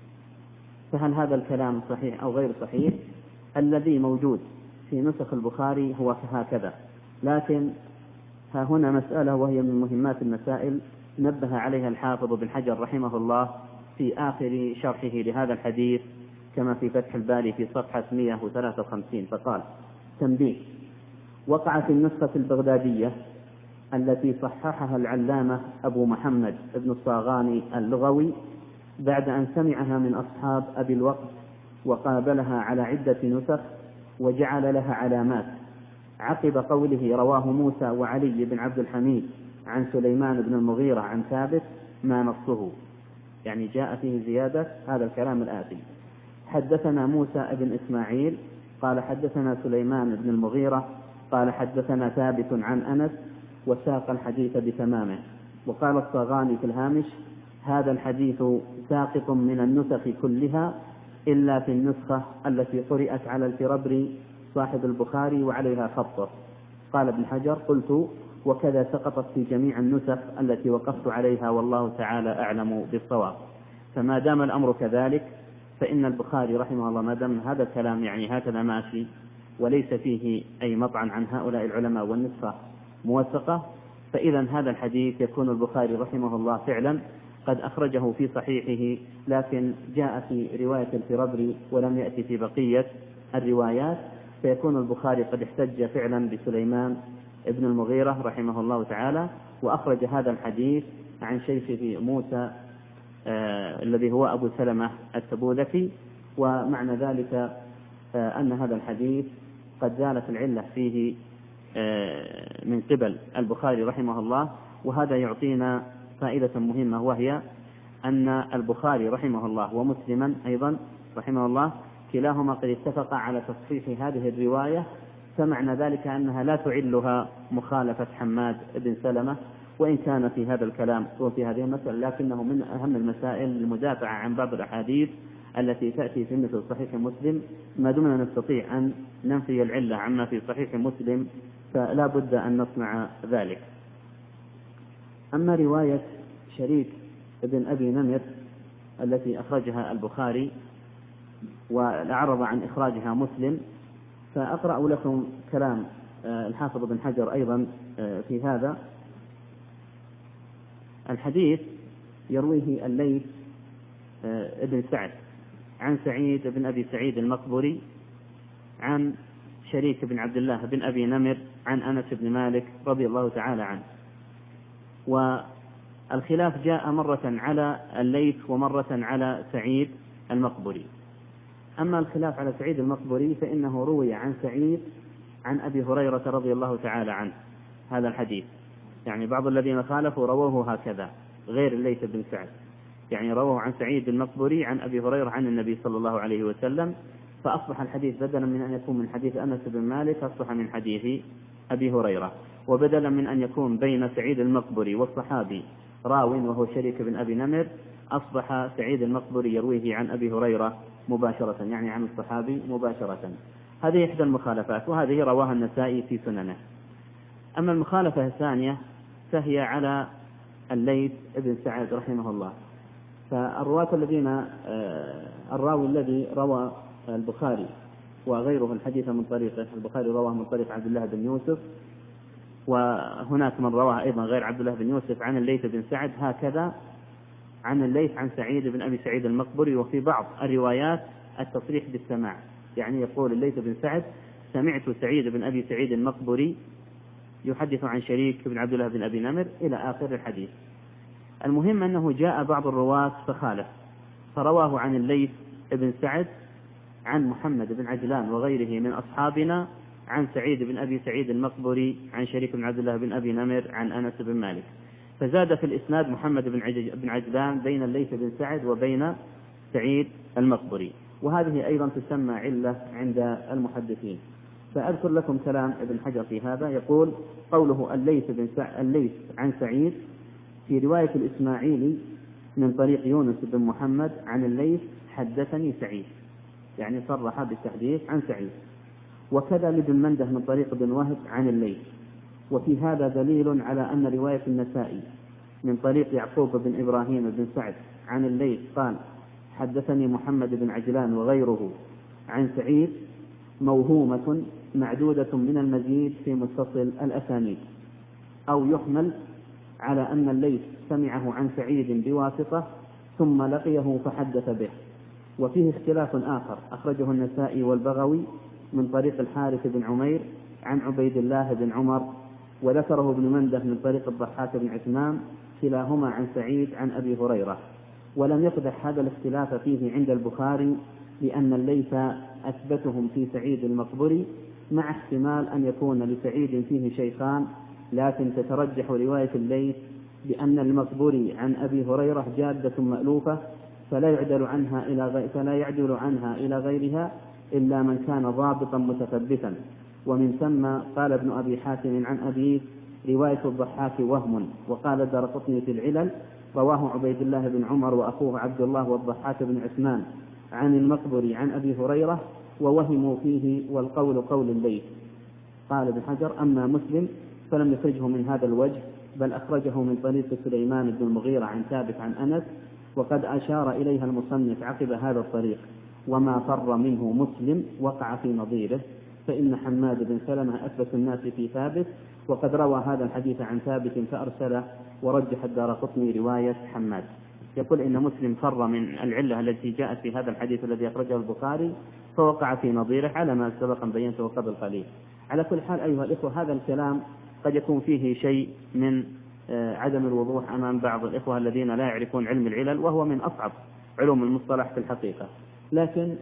فهل هذا الكلام صحيح أو غير صحيح؟ الذي موجود في نسخ البخاري هو هكذا، لكن ها هنا مسألة وهي من مهمات المسائل نبه عليها الحافظ بن حجر رحمه الله في آخر شرحه لهذا الحديث كما في فتح الباري في صفحة مئة وثلاثة وخمسين، فقال: تنبيه: وقع في النسخة البغدادية التي صححها العلامة أبو محمد ابن الصاغاني اللغوي بعد أن سمعها من أصحاب أبي الوقت وقابلها على عدة نسخ وجعل لها علامات، عقب قوله رواه موسى وعلي بن عبد الحميد عن سليمان بن المغيرة عن ثابت ما نصه، يعني جاء فيه زيادة هذا الكلام الآتي: حدثنا موسى بن إسماعيل قال حدثنا سليمان بن المغيرة قال حدثنا ثابت عن أنس، وساق الحديث بتمامه. وقال الصاغاني في الهامش: هذا الحديث ساقط من النسخ كلها إلا في النسخة التي قرأت على الفربري صاحب البخاري وعليها خطه. قال ابن حجر: قلت: وكذا سقطت في جميع النسخ التي وقفت عليها، والله تعالى أعلم بالصواب. فما دام الأمر كذلك فإن البخاري رحمه الله ما دام هذا الكلام يعني هكذا ماشي وليس فيه أي مطعن عن هؤلاء العلماء والنسخة موثقة، فإذا هذا الحديث يكون البخاري رحمه الله فعلا قد أخرجه في صحيحه، لكن جاء في رواية الفربري ولم يأتي في بقية الروايات، فيكون البخاري قد احتج فعلا بسليمان ابن المغيرة رحمه الله تعالى وأخرج هذا الحديث عن شيخه موسى آه الذي هو أبو سلمة التبوذكي. ومعنى ذلك آه أن هذا الحديث قد زالت العلة فيه آه من قبل البخاري رحمه الله. وهذا يعطينا فائدة مهمة، وهي أن البخاري رحمه الله ومسلما أيضا رحمه الله كلاهما قد اتفقا على تصحيح هذه الرواية، فمعنى ذلك أنها لا تعلها مخالفة حماد بن سلمة، وإن كان في هذا الكلام وفي هذه المسألة، لكنه من أهم المسائل المدافعة عن بعض الأحاديث التي تأتي في مثل صحيح مسلم. ما دمنا نستطيع أن ننفي العلة عما في صحيح مسلم فلا بد أن نصنع ذلك. أما رواية شريك بن أبي نمر التي أخرجها البخاري وأعرض عن إخراجها مسلم، فأقرأ لكم كلام الحافظ بن حجر أيضا في هذا الحديث. يرويه الليث ابن سعد عن سعيد بن أبي سعيد المقبري عن شريك بن عبد الله بن أبي نمر عن أنس بن مالك رضي الله تعالى عنه. والخلاف جاء مرة على الليث ومرة على سعيد المقبري. أما الخلاف على سعيد المقبري فإنه روي عن سعيد عن أبي هريرة رضي الله تعالى عنه هذا الحديث، يعني بعض الذين خالفوا رووه هكذا غير الليث بن سعد، يعني رووه عن سعيد المقبري عن أبي هريرة عن النبي صلى الله عليه وسلم، فأصبح الحديث بدلا من أن يكون من حديث أنس بن مالك أصبح من حديث أبي هريرة، وبدلا من أن يكون بين سعيد المقبري والصحابي راو وهو شريك بن أبي نمر أصبح سعيد المقبري يرويه عن أبي هريرة مباشرة، يعني عن الصحابي مباشرة. هذه إحدى المخالفات، وهذه رواها النسائي في سننه. أما المخالفة الثانية فهي على الليث بن سعد رحمه الله. فالرواة الذين الراوي الذي روى البخاري وغيره الحديث من طريقه، البخاري رواه من طريق عبد الله بن يوسف، وهناك من رواه أيضا غير عبد الله بن يوسف عن الليث بن سعد هكذا عن الليث عن سعيد بن أبي سعيد المقبري. وفي بعض الروايات التصريح بالسماع، يعني يقول الليث بن سعد سمعت سعيد بن أبي سعيد المقبري يحدث عن شريك بن عبد الله بن أبي نمر إلى آخر الحديث. المهم أنه جاء بعض الرواة فخالف، فرواه عن الليث بن سعد عن محمد بن عجلان وغيره من أصحابنا عن سعيد بن أبي سعيد المقبري عن شريك بن عبد الله بن أبي نمر عن أنس بن مالك، فزاد في الإسناد محمد بن عجلان بين الليث بن سعد وبين سعيد المقبري، وهذه أيضا تسمى علة عند المحدثين. فأذكر لكم كلام ابن حجر في هذا، يقول قوله الليث بن سعد الليث عن سعيد في رواية الإسماعيلي من طريق يونس بن محمد عن الليث حدثني سعيد، يعني صرح بالتحديث عن سعيد. وكذا لابن منده من طريق ابن وهب عن الليث. وفي هذا دليل على أن رواية النسائي من طريق يعقوب بن إبراهيم بن سعد عن الليث قال حدثني محمد بن عجلان وغيره عن سعيد موهومة معدودة من المزيد في متصل الأسانيد، أو يحمل على أن الليث سمعه عن سعيد بواسطة ثم لقيه فحدث به. وفيه اختلاف آخر أخرجه النسائي والبغوي من طريق الحارث بن عمير عن عبيد الله بن عمر، وذكره ابن منده من طريق الضحاك بن عثمان كلاهما عن سعيد عن أبي هريرة. ولم يقدح هذا الاختلاف فيه عند البخاري لأن الليث أثبتهم في سعيد المقبري، مع احتمال أن يكون لسعيد فيه شيخان، لكن تترجح رواية الليث بأن المقبري عن أبي هريرة جادة مألوفة فلا يعدل عنها إلى غير فلا يعدل عنها إلى غيرها إلا من كان ضابطا متثبتا. ومن ثم قال ابن أبي حاتم عن أبيه رواية الضحاك وهم. وقال الدارقطني في العلل رواه عبيد الله بن عمر وأخوه عبد الله والضحاك بن عثمان عن المقبري عن أبي هريرة ووهموا فيه، والقول قول الليث. قال ابن حجر أما مسلم فلم يخرجه من هذا الوجه، بل أخرجه من طريق سليمان بن المغيرة عن ثابت عن أنس، وقد أشار إليها المصنف عقب هذا الطريق وما فر منه مسلم وقع في نظيره، فإن حماد بن سلمة أثبت الناس في ثابت، وقد روى هذا الحديث عن ثابت فأرسله، ورجح الدارقطني رواية حماد. يقول إن مسلم فر من العلة التي جاءت في هذا الحديث الذي أخرجه البخاري فوقع في نظيره على ما سبق بينته قبل قليل. على كل حال أيها الإخوة، هذا الكلام قد يكون فيه شيء من عدم الوضوح أمام بعض الإخوة الذين لا يعرفون علم العلل، وهو من أصعب علوم المصطلح في الحقيقة، لكن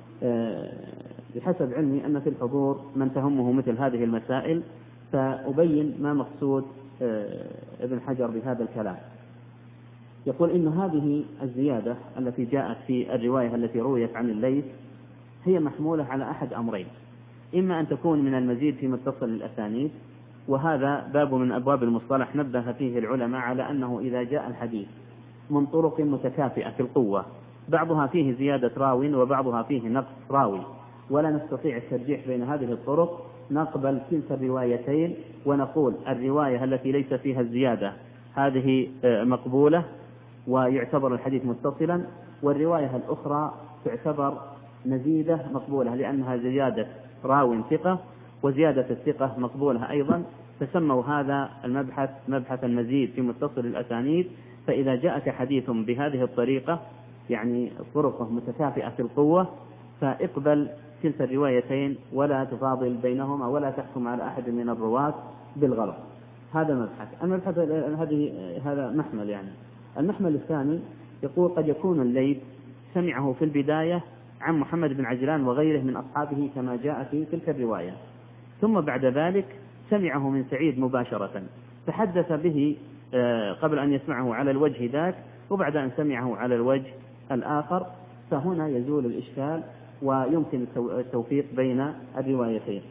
بحسب علمي أن في الحضور من تهمه مثل هذه المسائل، فأبين ما مقصود ابن حجر بهذا الكلام. يقول إن هذه الزيادة التي جاءت في الرواية التي رويت عن الليث هي محمولة على أحد أمرين: إما أن تكون من المزيد في متصل الأسانيد، وهذا باب من أبواب المصطلح نبه فيه العلماء على أنه إذا جاء الحديث من طرق متكافئة في القوة، بعضها فيه زيادة راوي وبعضها فيه نقص راوي، ولا نستطيع الترجيح بين هذه الطرق، نقبل كلتا الروايتين ونقول الرواية التي ليس فيها الزيادة هذه مقبولة ويعتبر الحديث متصلا، والرواية الأخرى تعتبر مزيدة مقبولة لأنها زيادة راو ثقة، وزيادة الثقة مقبولة أيضا، فسموا هذا المبحث مبحث المزيد في متصل الأسانيد. فإذا جاءك حديث بهذه الطريقة يعني طرقه متكافئة في القوة، فاقبل كلتا الروايتين ولا تفاضل بينهما ولا تحكم على أحد من الرواة بالغلط. هذا مبحث. المبحث هذه هذا محمل. يعني المحمل الثاني يقول قد يكون الليث سمعه في البداية عن محمد بن عجلان وغيره من أصحابه كما جاء في تلك الرواية، ثم بعد ذلك سمعه من سعيد مباشرة تحدث به قبل أن يسمعه على الوجه ذاك، وبعد أن سمعه على الوجه الآخر، فهنا يزول الإشكال ويمكن التوفيق بين الروايتين.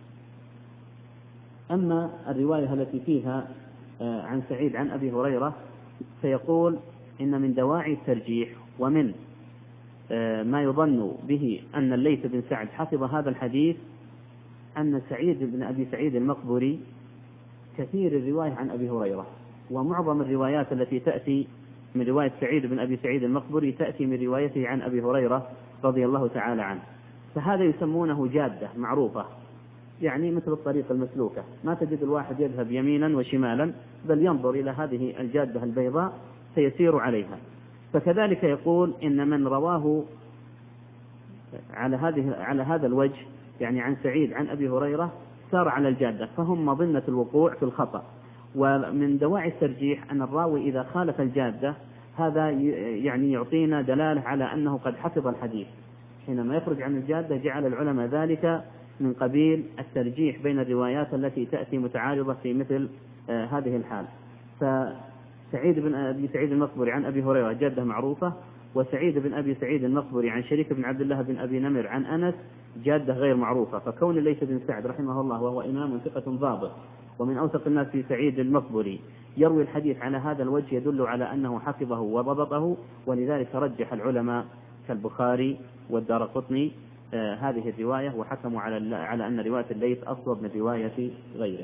أما الرواية التي فيها عن سعيد عن أبي هريرة فيقول إن من دواعي الترجيح ومن ما يظن به أن الليث بن سعد حفظ هذا الحديث أن سعيد بن أبي سعيد المقبري كثير الرواية عن أبي هريرة، ومعظم الروايات التي تأتي من رواية سعيد بن أبي سعيد المقبري تأتي من روايته عن أبي هريرة رضي الله تعالى عنه، فهذا يسمونه جادة معروفة، يعني مثل الطريق المسلوكة، ما تجد الواحد يذهب يمينا وشمالا، بل ينظر إلى هذه الجادة البيضاء سيسير عليها. فكذلك يقول إن من رواه على هذه على هذا الوجه، يعني عن سعيد عن أبي هريرة، سار على الجادة، فهم مظنة الوقوع في الخطأ. ومن دواعي الترجيح أن الراوي إذا خالف الجادة هذا يعني يعطينا دلالة على أنه قد حفظ الحديث، حينما يخرج عن الجادة جعل العلماء ذلك من قبيل الترجيح بين الروايات التي تأتي متعارضة في مثل آه هذه الحال. فسعيد بن أبي سعيد المقبري عن أبي هريرة جادة معروفة، وسعيد بن أبي سعيد المقبري عن شريك بن عبد الله بن أبي نمر عن أنس جادة غير معروفة. فكون الليث بن سعد رحمه الله وهو إمام ثقة ضابط ومن أوثق الناس في سعيد المقبري يروي الحديث على هذا الوجه يدل على أنه حفظه وضبطه، ولذلك رجح العلماء كالبخاري والدارقطني آه هذه الرواية، وحكموا على على أن رواية الليث أصوب من رواية غيره.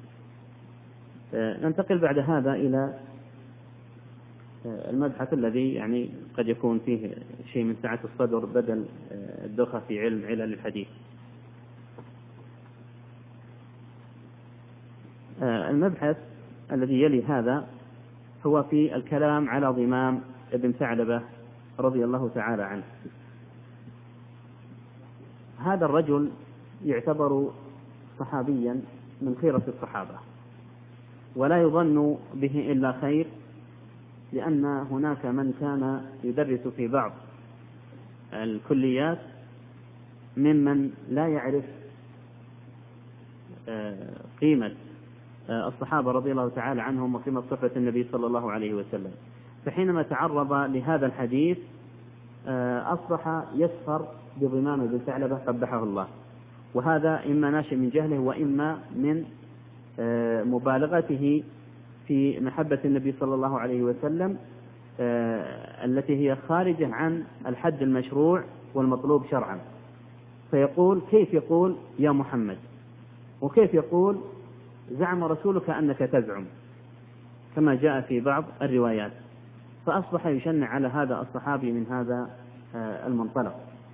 آه ننتقل بعد هذا إلى آه المبحث الذي يعني قد يكون فيه شيء من سعة الصدر بدل آه الدخة في علم علل الحديث. آه المبحث الذي يلي هذا هو في الكلام على ضمام ابن ثعلبة رضي الله تعالى عنه. هذا الرجل يعتبر صحابيا من خيرة الصحابة، ولا يظن به إلا خير، لأن هناك من كان يدرس في بعض الكليات ممن لا يعرف قيمة الصحابة رضي الله تعالى عنهم وقيمة صحبة النبي صلى الله عليه وسلم، فحينما تعرض لهذا الحديث أصبح يسخر بضمام بن ثعلبة قبحه الله، وهذا إما ناشئ من جهله وإما من مبالغته في محبة النبي صلى الله عليه وسلم التي هي خارجة عن الحد المشروع والمطلوب شرعا. فيقول كيف يقول يا محمد، وكيف يقول زعم رسولك أنك تزعم، كما جاء في بعض الروايات. فأصبح يشنع على هذا الصحابي من هذا المنطلق.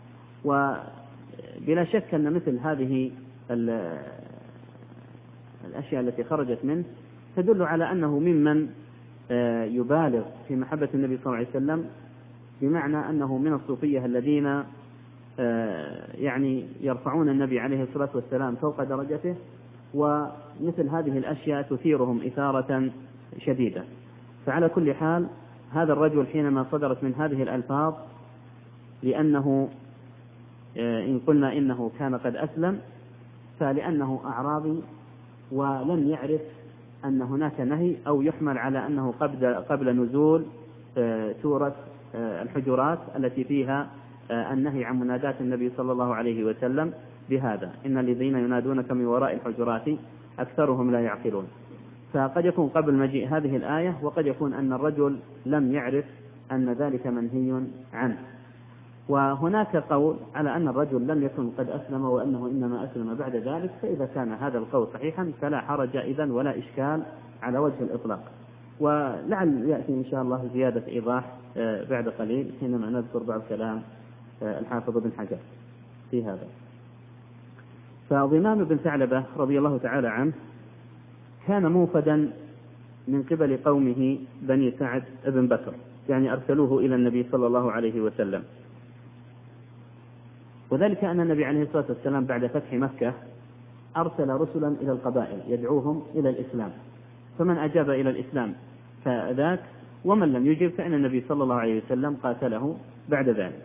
وبلا شك أن مثل هذه الأشياء التي خرجت منه تدل على أنه ممن يبالغ في محبة النبي صلى الله عليه وسلم، بمعنى أنه من الصوفية الذين يعني يرفعون النبي عليه الصلاة والسلام فوق درجته، ومثل هذه الأشياء تثيرهم إثارة شديدة. فعلى كل حال هذا الرجل حينما صدرت من هذه الألفاظ، لأنه إن قلنا إنه كان قد أسلم فلأنه أعرابي ولم يعرف أن هناك نهي، أو يحمل على أنه قبل, قبل نزول سورة الحجرات التي فيها النهي عن مناداة النبي صلى الله عليه وسلم بهذا، إن الذين ينادونك من وراء الحجرات أكثرهم لا يعقلون. فقد يكون قبل مجيء هذه الآية، وقد يكون أن الرجل لم يعرف أن ذلك منهي عنه. وهناك قول على أن الرجل لم يكن قد أسلم وأنه إنما أسلم بعد ذلك، فإذا كان هذا القول صحيحا فلا حرج إذن ولا إشكال على وجه الإطلاق. ولعل يأتي إن شاء الله زيادة إيضاح بعد قليل حينما نذكر بعض كلام الحافظ بن حجر في هذا. فضمام بن ثعلبة رضي الله تعالى عنه كان موفدا من قبل قومه بني سعد بن بكر، يعني أرسلوه إلى النبي صلى الله عليه وسلم. وذلك أن النبي عليه الصلاة والسلام بعد فتح مكة أرسل رسلا إلى القبائل يدعوهم إلى الإسلام، فمن أجاب إلى الإسلام فذاك، ومن لم يجب فإن النبي صلى الله عليه وسلم قاتله بعد ذلك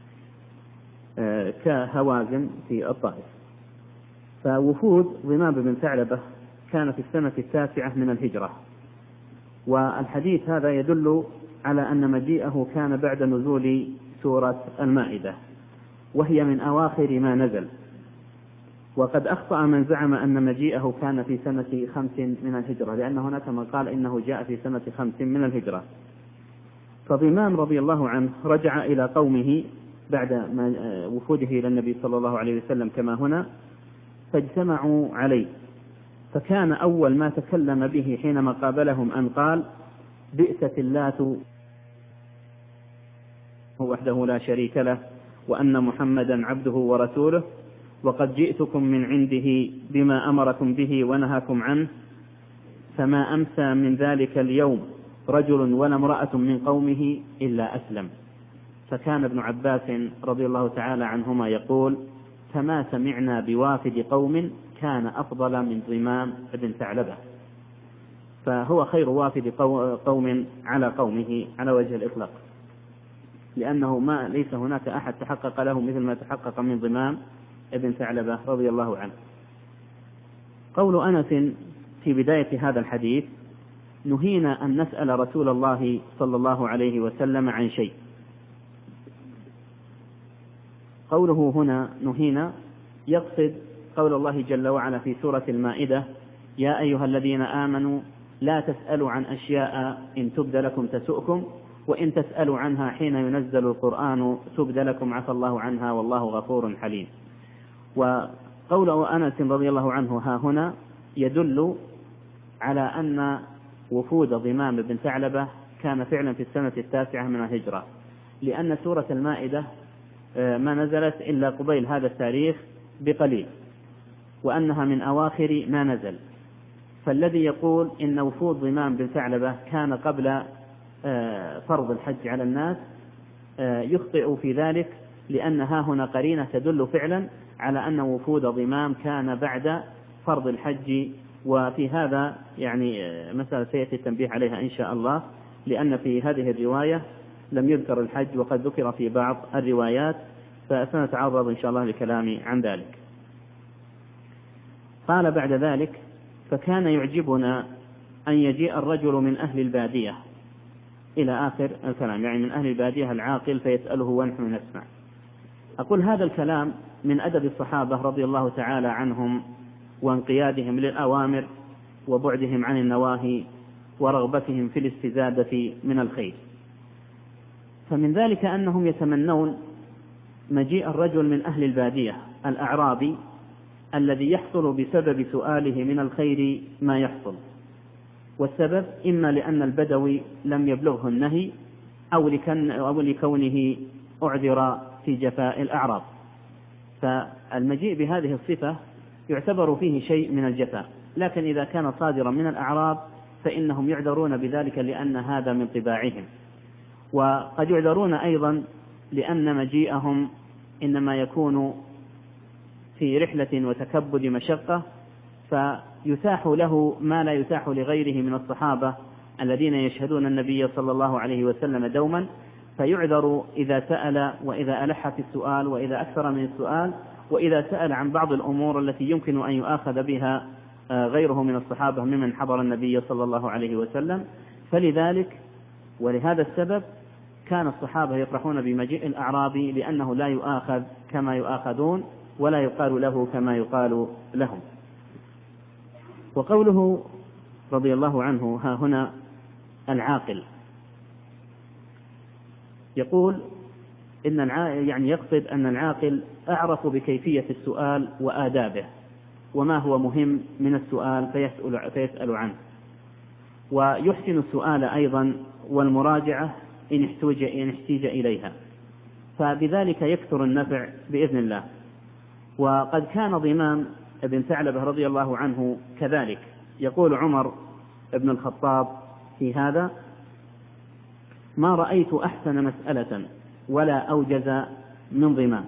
كهوازن في الطائف. فوفود ضمام بن ثعلبة كان في السنة التاسعة من الهجرة، والحديث هذا يدل على أن مجيئه كان بعد نزول سورة المائدة، وهي من أواخر ما نزل. وقد أخطأ من زعم أن مجيئه كان في سنة خمس من الهجرة، لأن هناك من قال إنه جاء في سنة خمس من الهجرة. فضمام رضي الله عنه رجع إلى قومه بعد وفوده إلى النبي صلى الله عليه وسلم كما هنا، فاجتمعوا عليه فكان أول ما تكلم به حينما قابلهم أن قال: بئست اللات وحده لا شريك له وأن محمدا عبده ورسوله وقد جئتكم من عنده بما أمركم به ونهاكم عنه، فما أمسى من ذلك اليوم رجل ولا امرأة من قومه إلا أسلم. فكان ابن عباس رضي الله تعالى عنهما يقول: فما سمعنا بوافد قوم كان أفضل من ضمام بن ثعلبة، فهو خير وافد قوم على قومه على وجه الإطلاق، لأنه ما ليس هناك أحد تحقق له مثل ما تحقق من ضمام ابن ثعلبة رضي الله عنه. قول أنس في بداية هذا الحديث: نهينا أن نسأل رسول الله صلى الله عليه وسلم عن شيء. قوله هنا نهينا يقصد قول الله جل وعلا في سورة المائدة: يا أيها الذين آمنوا لا تسألوا عن أشياء إن تبد لكم تسؤكم وإن تسألوا عنها حين ينزل القرآن تبد لكم عفى الله عنها والله غفور حليم. وقول أنس رضي الله عنه ها هنا يدل على أن وفود ضمام بن ثعلبة كان فعلا في السنة التاسعة من الهجرة، لأن سورة المائدة ما نزلت إلا قبيل هذا التاريخ بقليل، وأنها من أواخر ما نزل. فالذي يقول إن وفود ضمام بن ثعلبة كان قبل فرض الحج على الناس يخطئ في ذلك، لأن ها هنا قرينة تدل فعلا على أن وفود ضمام كان بعد فرض الحج. وفي هذا يعني مسألة سيأتي التنبيه عليها إن شاء الله، لأن في هذه الرواية لم يذكر الحج وقد ذكر في بعض الروايات، فسنتعرض إن شاء الله لكلام عن ذلك. قال بعد ذلك: فكان يعجبنا أن يجيء الرجل من أهل البادية إلى آخر الكلام، يعني من أهل البادية العاقل فيسأله ونحن نسمع. أقول هذا الكلام من أدب الصحابة رضي الله تعالى عنهم وانقيادهم للأوامر وبعدهم عن النواهي ورغبتهم في الاستزادة من الخير. فمن ذلك أنهم يتمنون مجيء الرجل من أهل البادية الأعرابي الذي يحصل بسبب سؤاله من الخير ما يحصل، والسبب إما لأن البدوي لم يبلغه النهي أو لكونه أعذر في جفاء الأعراب. فالمجيء بهذه الصفة يعتبر فيه شيء من الجفاء، لكن إذا كان صادرا من الأعراب فإنهم يعذرون بذلك لأن هذا من طباعهم. وقد يعذرون أيضا لأن مجيئهم إنما يكون في رحلة وتكبد مشقة، فيتاح له ما لا يتاح لغيره من الصحابة الذين يشهدون النبي صلى الله عليه وسلم دوما، فيعذر إذا سأل وإذا ألح في السؤال وإذا أكثر من السؤال، وإذا سأل عن بعض الأمور التي يمكن أن يؤاخذ بها غيره من الصحابة ممن حضر النبي صلى الله عليه وسلم. فلذلك ولهذا السبب كان الصحابة يفرحون بمجيء الأعرابي، لأنه لا يؤاخذ كما يؤاخذون ولا يقال له كما يقال لهم. وقوله رضي الله عنه ها هنا العاقل، يقول إن يعني يقصد أن العاقل أعرف بكيفية السؤال وآدابه وما هو مهم من السؤال فيسأل, فيسأل عنه، ويحسن السؤال أيضا والمراجعة إن احتاج إن احتاج إليها، فبذلك يكثر النفع بإذن الله. وقد كان ضمام بن ثعلبة رضي الله عنه كذلك. يقول عمر بن الخطاب في هذا: ما رأيت أحسن مسألة ولا أوجز من ضمام.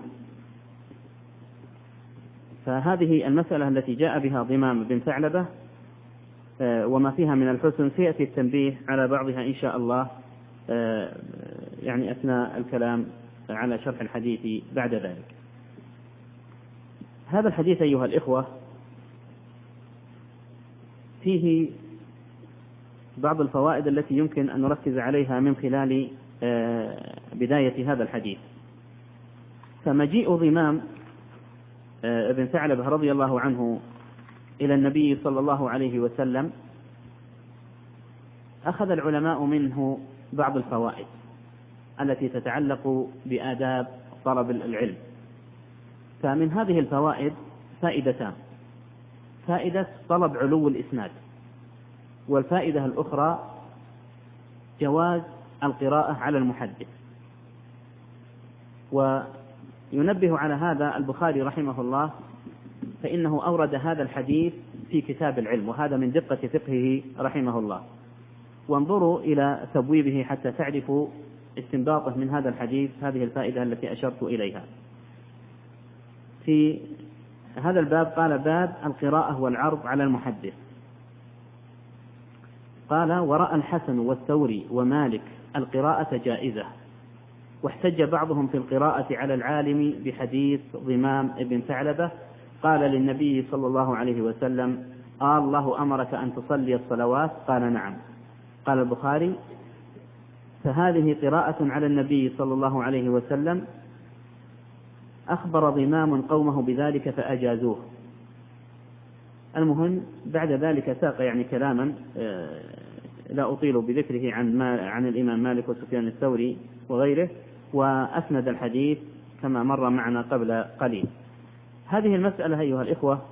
فهذه المسألة التي جاء بها ضمام بن ثعلبة وما فيها من الحسن سيأتي التنبيه على بعضها إن شاء الله يعني أثناء الكلام على شرح الحديث بعد ذلك. هذا الحديث أيها الإخوة فيه بعض الفوائد التي يمكن أن نركز عليها من خلال بداية هذا الحديث. فمجيء ضمام ابن ثعلبة رضي الله عنه إلى النبي صلى الله عليه وسلم أخذ العلماء منه بعض الفوائد التي تتعلق بآداب طلب العلم. فمن هذه الفوائد فائدتان. فائدة طلب علو الإسناد، والفائدة الأخرى جواز القراءة على المحدث. وينبه على هذا البخاري رحمه الله، فإنه أورد هذا الحديث في كتاب العلم، وهذا من دقة فقهه رحمه الله. وانظروا إلى تبويبه حتى تعرفوا استنباطه من هذا الحديث هذه الفائدة التي أشرت إليها. في هذا الباب قال: باب القراءة والعرض على المحدث. قال: ورأى الحسن والثوري ومالك القراءة جائزة، واحتج بعضهم في القراءة على العالم بحديث ضمام ابن ثعلبة قال للنبي صلى الله عليه وسلم: آه الله أمرك أن تصلي الصلوات؟ قال: نعم. قال البخاري: فهذه قراءة على النبي صلى الله عليه وسلم، أخبر ضمام قومه بذلك فأجازوه. المهم بعد ذلك ساق يعني كلاما لا أطيل بذكره عن عن الإمام مالك وسفيان الثوري وغيره، وأسند الحديث كما مر معنا قبل قليل. هذه المسألة أيها الإخوة،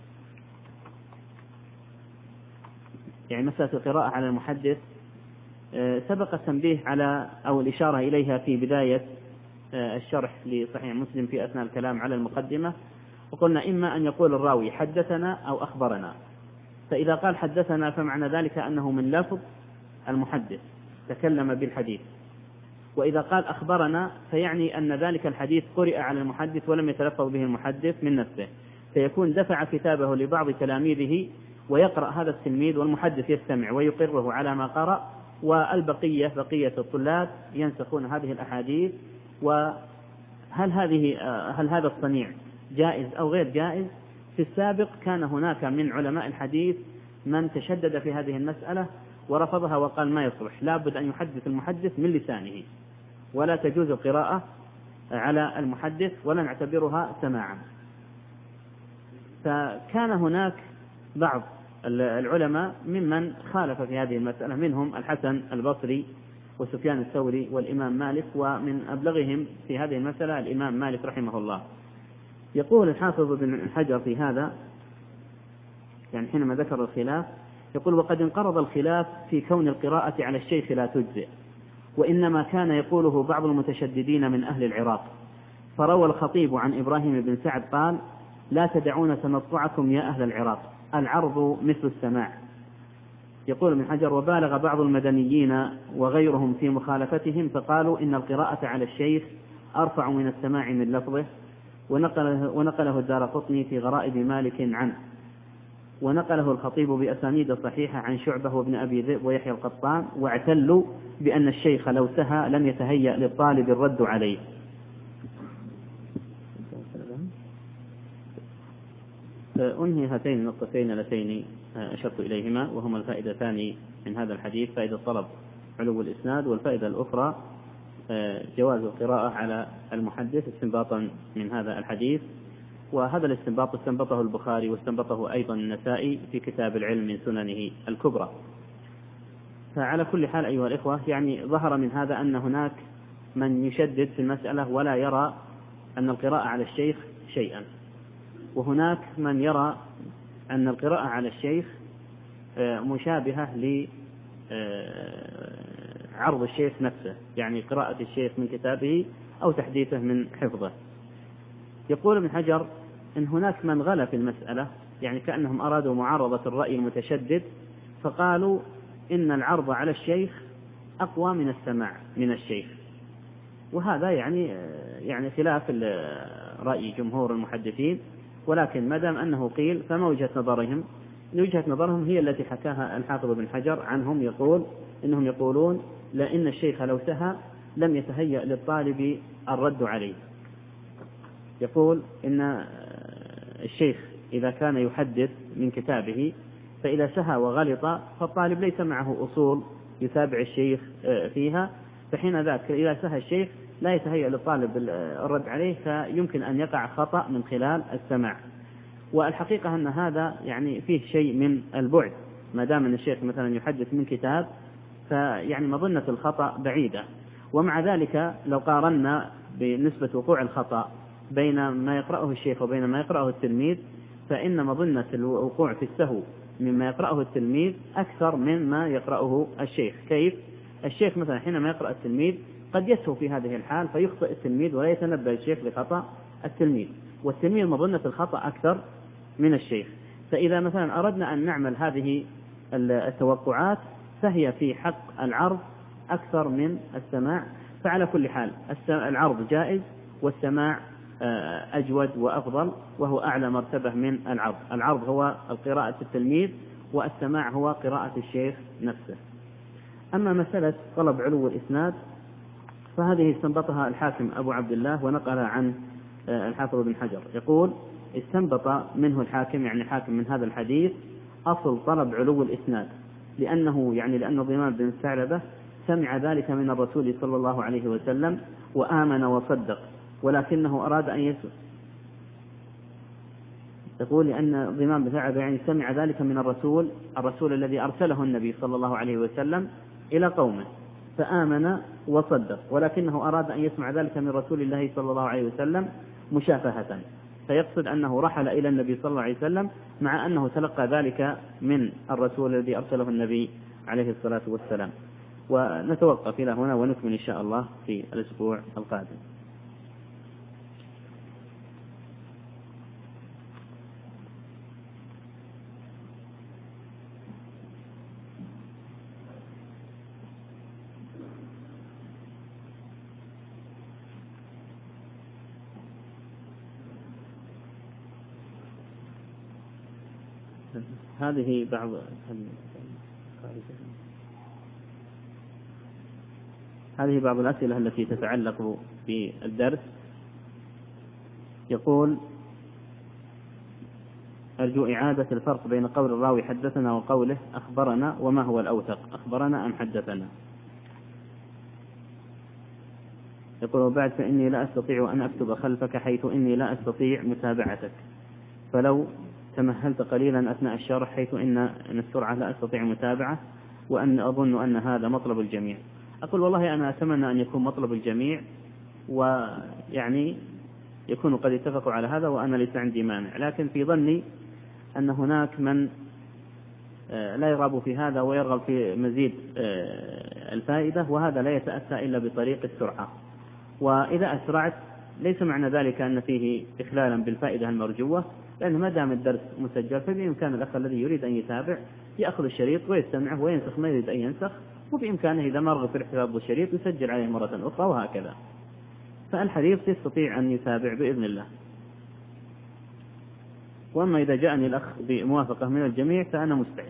يعني مسألة القراءة على المحدث، سبق التنبيه على أو الإشارة إليها في بداية الشرح لصحيح مسلم في أثناء الكلام على المقدمة، وقلنا إما أن يقول الراوي حدثنا أو أخبرنا. فإذا قال حدثنا فمعنى ذلك أنه من لفظ المحدث تكلم بالحديث، وإذا قال أخبرنا فيعني أن ذلك الحديث قرئ على المحدث ولم يتلفظ به المحدث من نفسه، فيكون دفع كتابه لبعض تلاميذه ويقرأ هذا التلميذ والمحدث يستمع ويقره على ما قرأ، والبقية بقية الطلاب ينسخون هذه الأحاديث. وهل هذه هل هذا الصنيع جائز أو غير جائز؟ في السابق كان هناك من علماء الحديث من تشدد في هذه المسألة ورفضها وقال ما يصلح، لا بد أن يحدث المحدث من لسانه، ولا تجوز القراءة على المحدث ولا نعتبرها سماعا. فكان هناك بعض العلماء ممن خالف في هذه المسألة، منهم الحسن البصري وسفيان الثوري والإمام مالك، ومن أبلغهم في هذه المسألة الإمام مالك رحمه الله. يقول الحافظ بن حجر في هذا، يعني حينما ذكر الخلاف، يقول: وقد انقرض الخلاف في كون القراءة على الشيخ لا تجزئ، وإنما كان يقوله بعض المتشددين من أهل العراق. فروى الخطيب عن إبراهيم بن سعد قال: لا تدعون تنطعكم يا أهل العراق، العرض مثل السماع. يقول ابن حجر: وبالغ بعض المدنيين وغيرهم في مخالفتهم، فقالوا إن القراءة على الشيخ أرفع من السماع من لفظه. ونقله, ونقله الدارقطني في غرائب مالك عنه، ونقله الخطيب بأسانيد صحيحة عن شعبة وابن أبي ذئب ويحيى القطان، واعتلوا بأن الشيخ لو سهى لم يتهيأ للطالب الرد عليه. أنهي هاتين النقطتين اللتين أشرت إليهما، وهما الفائدتان من هذا الحديث: فائدة طلب علو الإسناد، والفائدة الأخرى جواز القراءة على المحدث استنباطا من هذا الحديث. وهذا الاستنباط استنبطه البخاري واستنبطه أيضا النسائي في كتاب العلم من سننه الكبرى. فعلى كل حال أيها الإخوة، يعني ظهر من هذا أن هناك من يشدد في المسألة ولا يرى أن القراءة على الشيخ شيئا، وهناك من يرى أن القراءة على الشيخ مشابهة لعرض الشيخ نفسه، يعني قراءة الشيخ من كتابه أو تحديثه من حفظه. يقول ابن حجر إن هناك من غلا في المسألة، يعني كأنهم أرادوا معارضة الرأي المتشدد، فقالوا إن العرض على الشيخ أقوى من السماع من الشيخ، وهذا يعني يعني خلاف رأي جمهور المحدثين. ولكن ما دام أنه قيل فما وجهة نظرهم؟ وجهة نظرهم هي التي حكاها الحافظ بن حجر عنهم، يقول إنهم يقولون: لأن الشيخ لو سهى لم يتهيأ للطالب الرد عليه. يقول إن الشيخ إذا كان يحدث من كتابه فإذا سهى وغلط فالطالب ليس معه أصول يتابع الشيخ فيها، فحين ذاك إذا سهى الشيخ لا يتهيأ للطالب الرد عليه، فيمكن أن يقع خطأ من خلال السماع. والحقيقة أن هذا يعني فيه شيء من البعد، ما دام أن الشيخ مثلا يحدث من كتاب فيعني مظنة الخطأ بعيدة. ومع ذلك لو قارنا بنسبة وقوع الخطأ بين ما يقرأه الشيخ وبين ما يقرأه التلميذ، فإن مظنة الوقوع في السهو مما يقرأه التلميذ أكثر مما يقرأه الشيخ. كيف؟ الشيخ مثلا حينما يقرأ التلميذ قد يسهو في هذه الحال فيخطئ التلميذ ولا يتنبه الشيخ لخطأ التلميذ، والتلميذ مظنة الخطأ أكثر من الشيخ. فإذا مثلا أردنا أن نعمل هذه التوقعات فهي في حق العرض أكثر من السماع. فعلى كل حال العرض جائز والسماع أجود وأفضل، وهو أعلى مرتبة من العرض. العرض هو قراءة التلميذ والسماع هو قراءة الشيخ نفسه. أما مسألة طلب علو الإسناد فهذه استنبطها الحاكم أبو عبد الله ونقلها عن الحافظ بن حجر، يقول استنبط منه الحاكم يعني حاكم من هذا الحديث أصل طلب علو الإسناد، لأنه يعني لأن ضمان بن ثعلبة سمع ذلك من الرسول صلى الله عليه وسلم وآمن وصدق، ولكنه أراد أن يسوء. يقول لأن ضمان بن ثعلبة يعني سمع ذلك من الرسول الرسول الذي أرسله النبي صلى الله عليه وسلم إلى قومه فآمن وصدق، ولكنه أراد أن يسمع ذلك من رسول الله صلى الله عليه وسلم مشافهة، فيقصد أنه رحل إلى النبي صلى الله عليه وسلم مع أنه تلقى ذلك من الرسول الذي أرسله النبي عليه الصلاة والسلام. ونتوقف إلى هنا ونكمل إن شاء الله في الأسبوع القادم. هذه بعض هذه بعض الأسئلة التي تتعلق بالدرس. يقول أرجو إعادة الفرق بين قول الراوي حدثنا وقوله أخبرنا، وما هو الأوثق أخبرنا أم حدثنا؟ يقول وبعد فإني لا أستطيع أن أكتب خلفك حيث إني لا أستطيع متابعتك، فلو تمهلت قليلا أثناء الشرح حيث إن السرعة لا أستطيع متابعة، وأن أظن أن هذا مطلب الجميع. أقول والله أنا أتمنى أن يكون مطلب الجميع، ويعني يكون قد اتفقوا على هذا وأنا ليس عندي مانع، لكن في ظني أن هناك من لا يرغب في هذا ويرغب في مزيد الفائدة، وهذا لا يتأتى إلا بطريق السرعة. وإذا أسرعت ليس معنى ذلك أن فيه إخلالا بالفائدة المرجوة، لأن ما دام الدرس مسجل فبإمكان الأخ الذي يريد أن يتابع يأخذ الشريط ويستمعه وينسخ ما يريد أن ينسخ، وبإمكانه إذا ما رغب في الاحتفاظ بالشريط يسجل عليه مرة أخرى، وهكذا. فالحريص يستطيع أن يتابع بإذن الله. وأما إذا جاءني الأخ بموافقة من الجميع فأنا مستعد.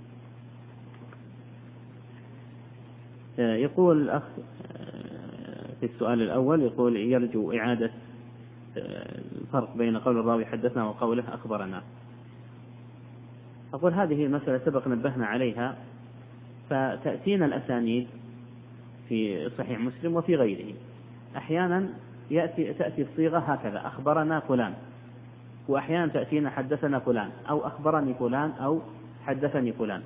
يقول الأخ في السؤال الأول يقول يرجو إعادة الفرق بين قول الراوي حدثنا وقوله أخبرنا. أقول هذه المسألة سبق نبهنا عليها، فتأتينا الأسانيد في صحيح مسلم وفي غيره أحيانا يأتي تأتي الصيغة هكذا أخبرنا فلان، وأحيانا تأتينا حدثنا فلان أو أخبرني فلان أو حدثني فلان.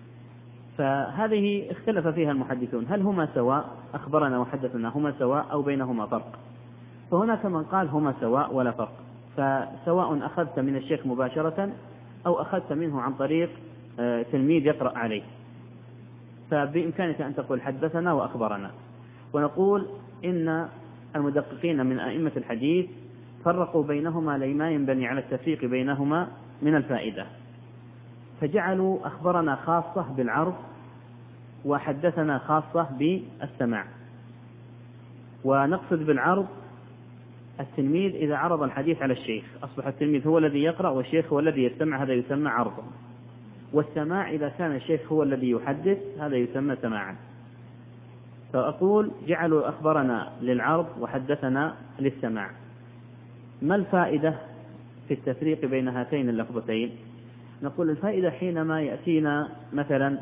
فهذه اختلف فيها المحدثون، هل هما سواء أخبرنا وحدثنا هما سواء أو بينهما فرق؟ فهناك من قال هما سواء ولا فرق، فسواء أخذت من الشيخ مباشرة أو أخذت منه عن طريق تلميذ يقرأ عليه، فبإمكانك أن تقول حدثنا وأخبرنا. ونقول إن المدققين من أئمة الحديث فرقوا بينهما لما ينبني على التفريق بينهما من الفائدة، فجعلوا أخبرنا خاصة بالعرض وحدثنا خاصة بالسماع. ونقصد بالعرض التلميذ إذا عرض الحديث على الشيخ أصبح التلميذ هو الذي يقرأ والشيخ هو الذي يستمع، هذا يسمى عرضا. والسماع إذا كان الشيخ هو الذي يحدث هذا يسمى سماعا. فأقول جعلوا أخبرنا للعرض وحدثنا للسماع. ما الفائدة في التفريق بين هاتين اللفظتين؟ نقول الفائدة حينما يأتينا مثلا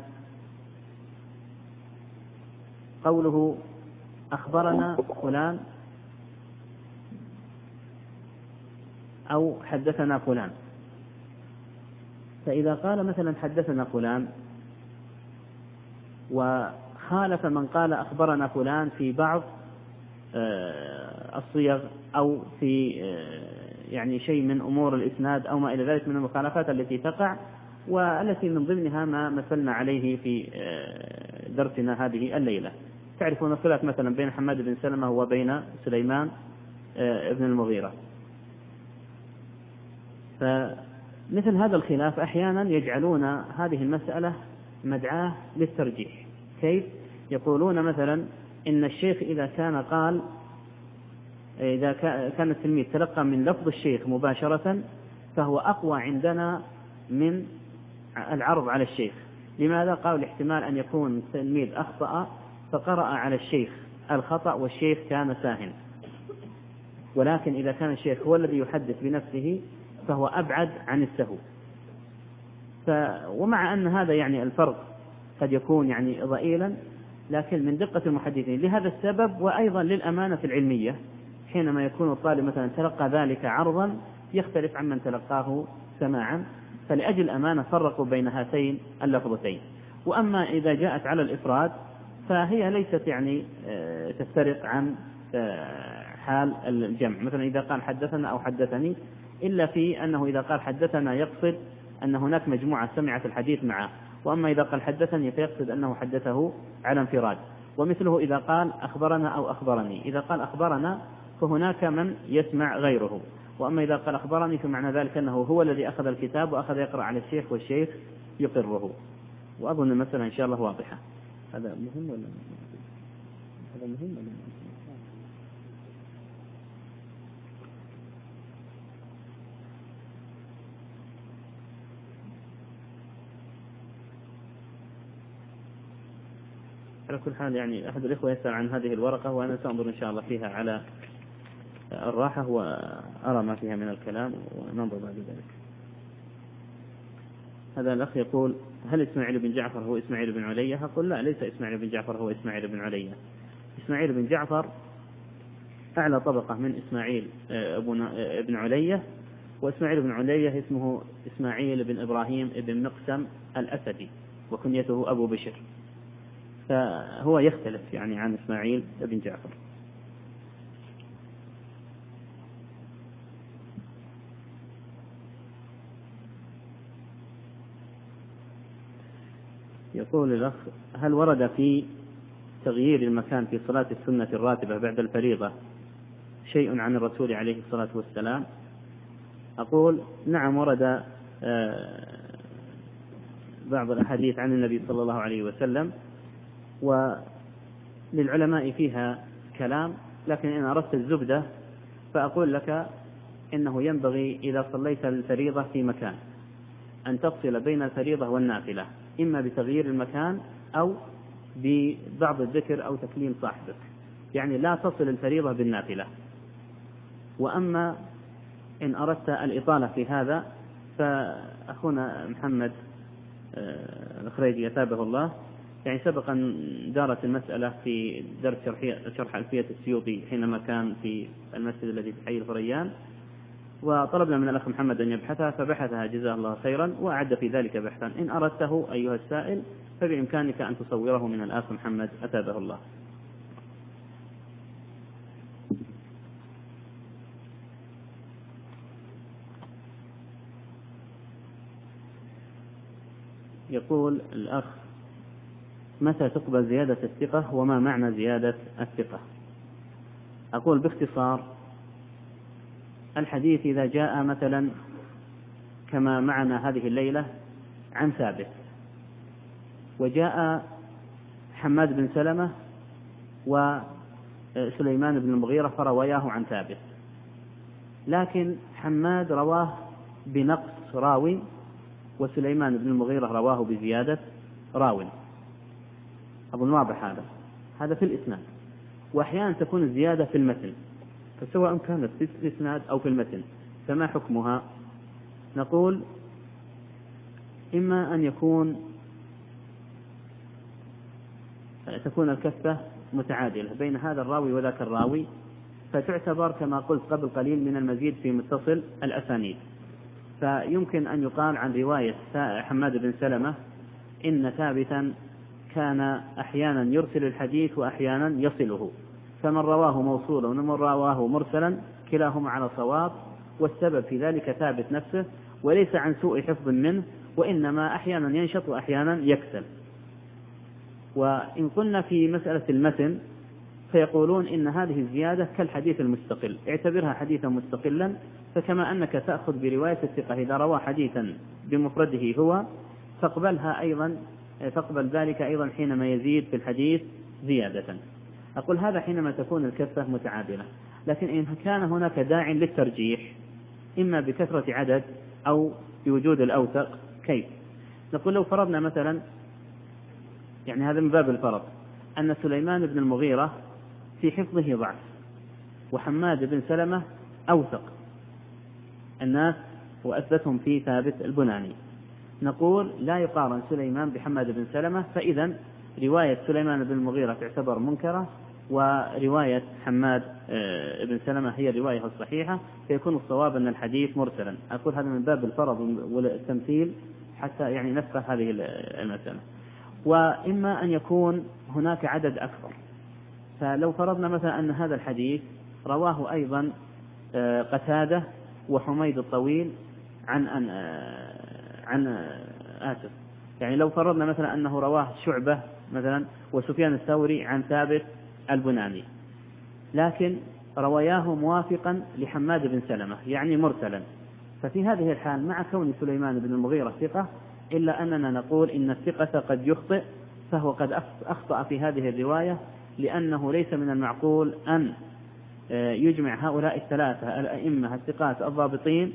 قوله أخبرنا فلان أو حدثنا فلان، فإذا قال مثلا حدثنا فلان وخالف من قال أخبرنا فلان في بعض الصيغ أو في يعني شيء من أمور الإسناد أو ما إلى ذلك من المخالفات التي تقع، والتي من ضمنها ما مثلنا عليه في درسنا هذه الليلة. تعرفون الخلاف مثلا بين حماد بن سلمة وبين سليمان ابن المغيرة. فمثل هذا الخلاف أحيانا يجعلون هذه المسألة مدعاة للترجيح. كيف؟ يقولون مثلا إن الشيخ إذا كان قال إذا كان التلميذ تلقى من لفظ الشيخ مباشرة فهو أقوى عندنا من العرض على الشيخ. لماذا؟ قالوا الاحتمال أن يكون التلميذ أخطأ فقرأ على الشيخ الخطأ والشيخ كان ساهن، ولكن إذا كان الشيخ هو الذي يحدث بنفسه فهو أبعد عن السهو. ف... ومع أن هذا يعني الفرق قد يكون يعني ضئيلا، لكن من دقة المحدثين لهذا السبب، وأيضا للأمانة العلمية، حينما يكون الطالب مثلا تلقى ذلك عرضا يختلف عن من تلقاه سماعا، فلأجل الأمانة فرقوا بين هاتين اللفظتين. وأما إذا جاءت على الإفراد فهي ليست يعني تفترق عن حال الجمع. مثلا إذا قال حدثنا أو حدثني، إلا في أنه إذا قال حدثنا يقصد أن هناك مجموعة سمعت الحديث معه، وأما إذا قال حدثني فيقصد أنه حدثه على انفراد. ومثله إذا قال أخبرنا أو أخبرني، إذا قال أخبرنا فهناك من يسمع غيره، وأما إذا قال أخبرني فمعنى ذلك أنه هو الذي أخذ الكتاب وأخذ يقرأ على الشيخ والشيخ يقره. وأظن مثلا إن شاء الله واضحة. هذا مهم ولا هذا مهم ولا على كل حال يعني أحد الإخوة يسأل عن هذه الورقة، وأنا سأنظر إن شاء الله فيها على الراحة وأرى ما فيها من الكلام وننظر بعد ذلك. هذا الأخ يقول: هل إسماعيل بن جعفر هو إسماعيل بن علية؟ أقول لا، ليس إسماعيل بن جعفر هو إسماعيل بن علية. إسماعيل بن جعفر أعلى طبقة من إسماعيل بن علية، وإسماعيل بن علية اسمه إسماعيل بن إبراهيم بن مقسم الأسدي، وكنيته أبو بشر، فهو يختلف يعني عن إسماعيل بن جعفر. يقول الأخ: هل ورد في تغيير المكان في صلاة السنة الراتبة بعد الفريضة شيء عن الرسول عليه الصلاة والسلام؟ أقول نعم، ورد بعض الأحاديث عن النبي صلى الله عليه وسلم، وللعلماء فيها كلام، لكن إن أردت الزبدة فأقول لك إنه ينبغي إذا صليت الفريضة في مكان أن تفصل بين الفريضة والنافلة، إما بتغيير المكان أو ببعض الذكر أو تكليم صاحبك، يعني لا تصل الفريضة بالنافلة. وأما إن أردت الإطالة في هذا فأخونا محمد الخريجي أثابه الله يعني سبقا دارت المسألة في درس شرح ألفية السيوطي حينما كان في المسجد الذي في حي الفريان، وطلبنا من الأخ محمد أن يبحثها فبحثها جزاه الله خيرا وأعد في ذلك بحثا. إن أردته أيها السائل فبإمكانك أن تصوره من الأخ محمد أثابه الله. يقول الأخ: متى تقبل زيادة الثقة وما معنى زيادة الثقة؟ أقول باختصار: الحديث إذا جاء مثلا كما معنا هذه الليلة عن ثابت، وجاء حماد بن سلمة وسليمان بن المغيرة فرواياه عن ثابت، لكن حماد رواه بنقص راوي وسليمان بن المغيرة رواه بزيادة راوي. أظن واضح هذا هذا في الإسناد. وأحيانا تكون الزيادة في المتن، فسواء كانت في الإسناد أو في المتن فما حكمها؟ نقول إما أن يكون تكون الكفة متعادلة بين هذا الراوي وذاك الراوي، فتعتبر كما قلت قبل قليل من المزيد في متصل الأسانيد. فيمكن أن يقال عن رواية حماد بن سلمة إن ثابتا كان أحيانا يرسل الحديث وأحيانا يصله، فمن رواه موصولا ومن رواه مرسلا كلاهما على صواب، والسبب في ذلك ثابت نفسه وليس عن سوء حفظ منه، وإنما أحيانا ينشط وأحيانا يكسل. وإن قلنا في مسألة المتن فيقولون إن هذه الزيادة كالحديث المستقل، اعتبرها حديثا مستقلا، فكما أنك تأخذ برواية الثقة إذا روى حديثا بمفرده هو فاقبلها أيضا تقبل ذلك أيضا حينما يزيد في الحديث زيادة. أقول هذا حينما تكون الكفة متعادلة، لكن إن كان هناك داع للترجيح إما بكثرة عدد أو بوجود الأوثق كيف؟ نقول لو فرضنا مثلا، يعني هذا من باب الفرض، أن سليمان بن المغيرة في حفظه ضعف وحماد بن سلمة أوثق الناس وأثبتهم في ثابت البناني، نقول لا يقارن سليمان بحماد بن سلمة، فإذا رواية سليمان بن المغيرة تعتبر منكرة ورواية حماد بن سلمة هي الرواية الصحيحة، فيكون الصواب أن الحديث مرسلا. أقول هذا من باب الفرض والتمثيل حتى يعني نفقه هذه المسألة. وإما أن يكون هناك عدد أكبر، فلو فرضنا مثلا أن هذا الحديث رواه أيضا قتادة وحميد الطويل عن أن عن آسف يعني لو فرضنا مثلا أنه رواه شعبة مثلا وسفيان الثوري عن ثابت البناني، لكن رواياه موافقا لحماد بن سلمة يعني مرسلا، ففي هذه الحال مع كون سليمان بن المغيرة ثقة إلا أننا نقول إن الثقة قد يخطئ، فهو قد أخطأ في هذه الرواية، لأنه ليس من المعقول أن يجمع هؤلاء الثلاثة الأئمة الثقات الضابطين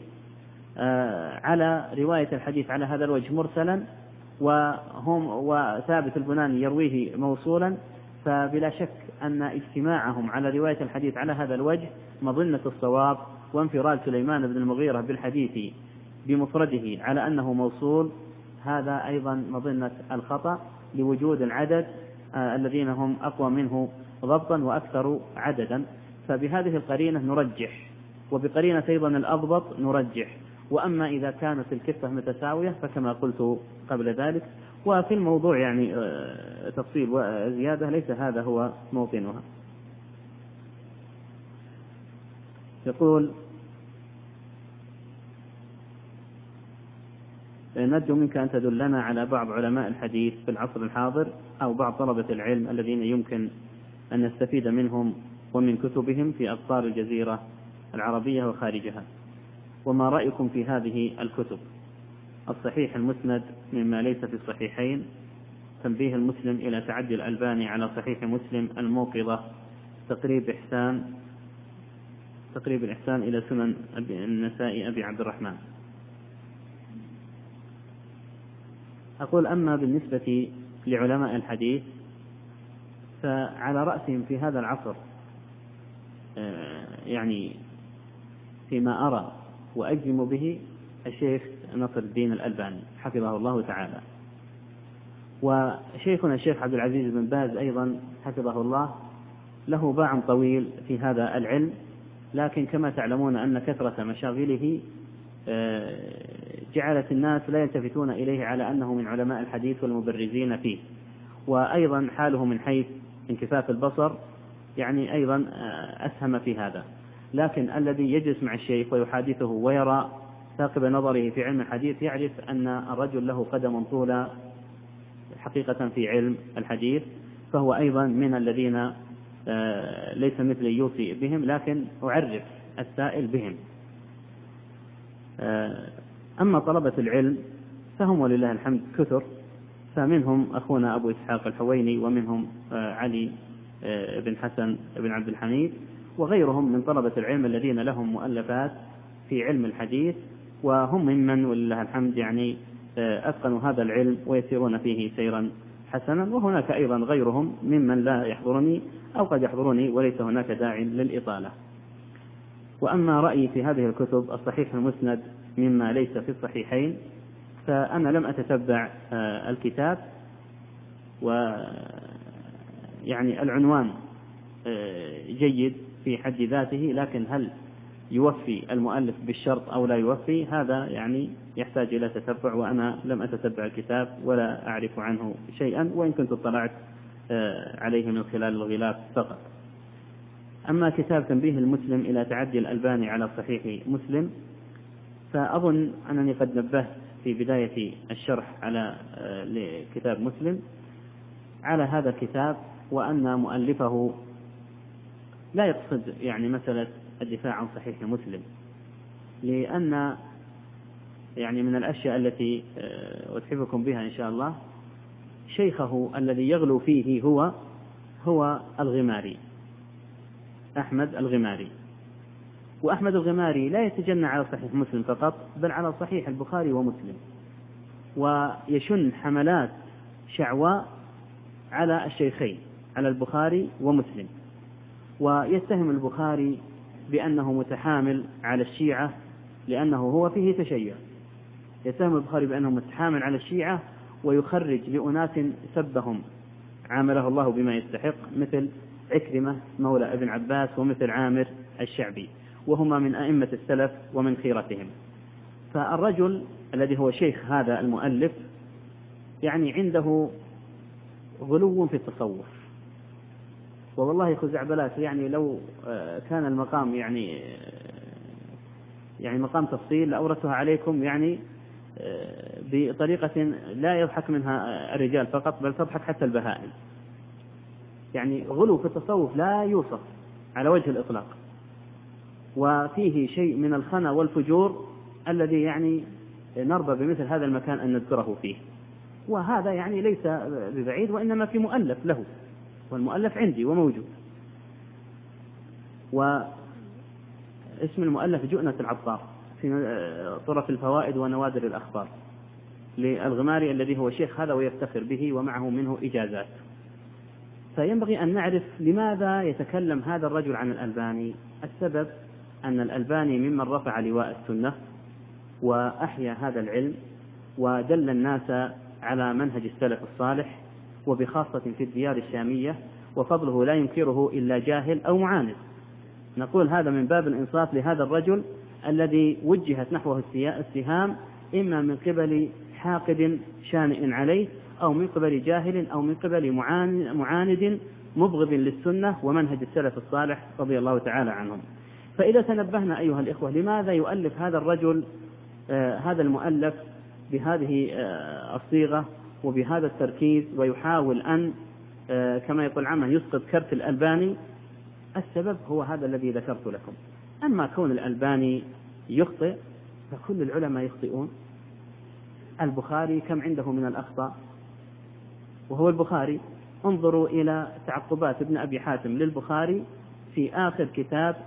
على رواية الحديث على هذا الوجه مرسلا وهم وثابت البناني يرويه موصولا، فبلا شك أن اجتماعهم على رواية الحديث على هذا الوجه مظنة الصواب، وانفراد سليمان بن المغيرة بالحديث بمفرده على أنه موصول هذا أيضا مظنة الخطأ لوجود العدد الذين هم أقوى منه ضبطا وأكثر عددا. فبهذه القرينة نرجح، وبقرينة أيضا الأضبط نرجح. وأما إذا كانت الكفة متساوية فكما قلت قبل ذلك. وفي الموضوع يعني تفصيل وزيادة ليس هذا هو موطنها. يقول نرجو منك أن تدلنا على بعض علماء الحديث في العصر الحاضر أو بعض طلبة العلم الذين يمكن أن نستفيد منهم ومن كتبهم في أقطار الجزيرة العربية وخارجها، وما رأيكم في هذه الكتب: الصحيح المسند مما ليس في الصحيحين، تنبيه المسلم إلى تعدي الألباني على صحيح مسلم، الموقظة، تقريب إحسان تقريب الإحسان إلى سنن النسائي أبي عبد الرحمن. أقول أما بالنسبة لعلماء الحديث فعلى رأسهم في هذا العصر يعني فيما أرى وأجزم به الشيخ نصر الدين الألباني حفظه الله تعالى، وشيخنا الشيخ عبد العزيز بن باز أيضا حفظه الله له باع طويل في هذا العلم، لكن كما تعلمون أن كثرة مشاغله جعلت الناس لا يلتفتون إليه على أنه من علماء الحديث والمبرزين فيه، وأيضا حاله من حيث انكفاف البصر يعني أيضا أسهم في هذا. لكن الذي يجلس مع الشيخ ويحادثه ويرى ثاقب نظره في علم الحديث يعرف أن الرجل له قدم طولى حقيقة في علم الحديث، فهو أيضا من الذين ليس مثلي يوصي بهم، لكن أعرف السائل بهم. أما طلبة العلم فهم ولله الحمد كثر، فمنهم أخونا أبو إسحاق الحويني، ومنهم علي بن حسن بن عبد الحميد، وغيرهم من طلبة العلم الذين لهم مؤلفات في علم الحديث، وهم ممن ولله الحمد يعني أتقنوا هذا العلم ويسيرون فيه سيرا حسنا. وهناك أيضا غيرهم ممن لا يحضرني أو قد يحضرني وليس هناك داع للإطالة. وأما رأيي في هذه الكتب الصحيح المسند مما ليس في الصحيحين، فأنا لم أتتبع الكتاب، ويعني العنوان جيد في حد ذاته، لكن هل يوفي المؤلف بالشرط أو لا يوفي هذا يعني يحتاج إلى تتبع، وأنا لم أتتبع الكتاب ولا أعرف عنه شيئا، وإن كنت اطلعت عليه من خلال الغلاف فقط. أما كتاب تنبيه المسلم إلى تعدي الألباني على صحيح مسلم، فأظن أنني قد نبهت في بداية الشرح على لكتاب مسلم على هذا الكتاب، وأن مؤلفه لا يقصد يعني مسألة الدفاع عن صحيح مسلم، لأن يعني من الأشياء التي أتحفكم بها إن شاء الله شيخه الذي يغلو فيه هو هو الغماري، أحمد الغماري. وأحمد الغماري لا يتجنى على صحيح مسلم فقط، بل على صحيح البخاري ومسلم، ويشن حملات شعواء على الشيخين، على البخاري ومسلم، ويتهم البخاري بأنه متحامل على الشيعة لأنه هو فيه تشيع، يتهم البخاري بأنه متحامل على الشيعة، ويخرج لأناس سبهم عامله الله بما يستحق، مثل عكرمة مولى ابن عباس، ومثل عامر الشعبي، وهما من أئمة السلف ومن خيرتهم. فالرجل الذي هو شيخ هذا المؤلف يعني عنده غلو في التصوف، والله خزعبلات، يعني لو كان المقام يعني يعني مقام تفصيل لأورثها عليكم يعني بطريقة لا يضحك منها الرجال فقط، بل تضحك حتى البهائم. يعني غلو في التصوف لا يوصف على وجه الإطلاق، وفيه شيء من الخنا والفجور الذي يعني نرضى بمثل هذا المكان أن نذكره فيه. وهذا يعني ليس ببعيد، وإنما في مؤلف له، والمؤلف عندي وموجود، واسم المؤلف جؤنة العطار في طرف الفوائد ونوادر الأخبار للغماري الذي هو شيخ هذا ويفتخر به ومعه منه إجازات. فينبغي أن نعرف لماذا يتكلم هذا الرجل عن الألباني. السبب أن الألباني ممن رفع لواء السنة وأحيا هذا العلم ودل الناس على منهج السلف الصالح، وبخاصة في الديار الشامية، وفضله لا ينكره إلا جاهل أو معاند. نقول هذا من باب الإنصاف لهذا الرجل الذي وجهت نحوه السهام، إما من قبل حاقد شانئ عليه، أو من قبل جاهل، أو من قبل معاند مبغض للسنة ومنهج السلف الصالح رضي الله تعالى عنهم. فإذا تنبهنا أيها الإخوة لماذا يؤلف هذا الرجل آه هذا المؤلف بهذه آه الصيغة وبهذا التركيز، ويحاول أن آه كما يقول عمه يسقط كرت الألباني، السبب هو هذا الذي ذكرت لكم. أما كون الألباني يخطئ فكل العلماء يخطئون. البخاري كم عنده من الأخطاء وهو البخاري؟ انظروا إلى تعقبات ابن أبي حاتم للبخاري في آخر كتاب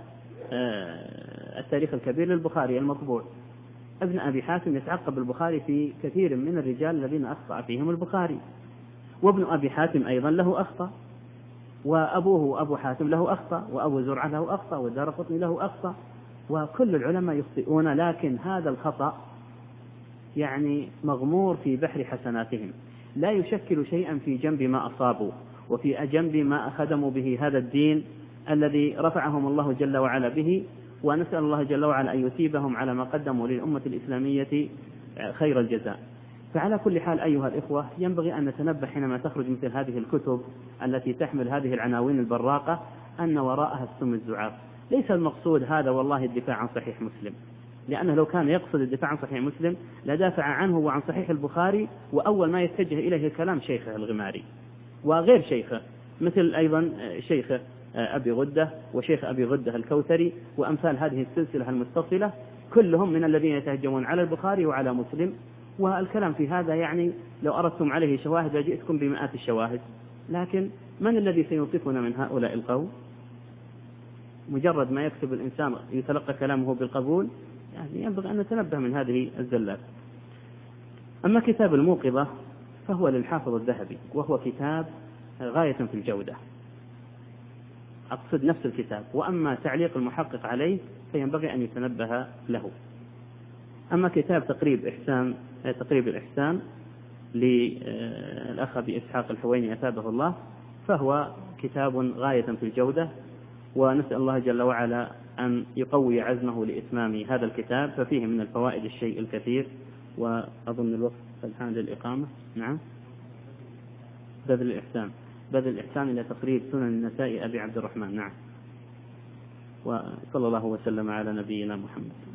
التاريخ الكبير للبخاري المطبوع. ابن أبي حاتم يتعقب البخاري في كثير من الرجال الذين أخطأ فيهم البخاري، وابن أبي حاتم أيضا له أخطاء، وأبوه أبو حاتم له أخطاء، وأبو زرعة له أخطاء، والدارقطني له أخطاء، وكل العلماء يخطئون، لكن هذا الخطأ يعني مغمور في بحر حسناتهم، لا يشكل شيئا في جنب ما أصابوا وفي جنب ما خدموا به هذا الدين الذي رفعهم الله جل وعلا به، ونسأل الله جل وعلا أن يثيبهم على ما قدموا للأمة الإسلامية خير الجزاء. فعلى كل حال أيها الإخوة ينبغي أن نتنبه حينما تخرج مثل هذه الكتب التي تحمل هذه العناوين البراقة أن وراءها السم الزعاف. ليس المقصود هذا والله الدفاع عن صحيح مسلم، لأنه لو كان يقصد الدفاع عن صحيح مسلم لدافع عنه وعن صحيح البخاري، وأول ما يتجه إليه الكلام شيخه الغماري وغير شيخه، مثل أيضا شيخه أبي غدة وشيخ أبي غدة الكوثري وأمثال هذه السلسلة المتصلة، كلهم من الذين يتهجمون على البخاري وعلى مسلم. والكلام في هذا يعني لو أردتم عليه شواهد لجئتكم بمئات الشواهد، لكن من الذي سينصفنا من هؤلاء القوم؟ مجرد ما يكتب الإنسان يتلقى كلامه بالقبول، يعني ينبغي أن نتنبه من هذه الزلات. أما كتاب الموقظة فهو للحافظ الذهبي، وهو كتاب غاية في الجودة، أقصد نفس الكتاب، وأما تعليق المحقق عليه فينبغي أن يتنبه له. أما كتاب تقريب إحسان تقريب الإحسان للأخ أبي إسحاق الحويني أثابه الله، فهو كتاب غاية في الجودة، ونسأل الله جل وعلا أن يقوي عزمه لإتمام هذا الكتاب، ففيه من الفوائد الشيء الكثير. وأظن الوقت قد حان للإقامة. نعم، بذل الإحسان بذل الإحسان إلى تقريب سنن النسائي أبي عبد الرحمن. نعم. وصلى الله وسلم على نبينا محمد.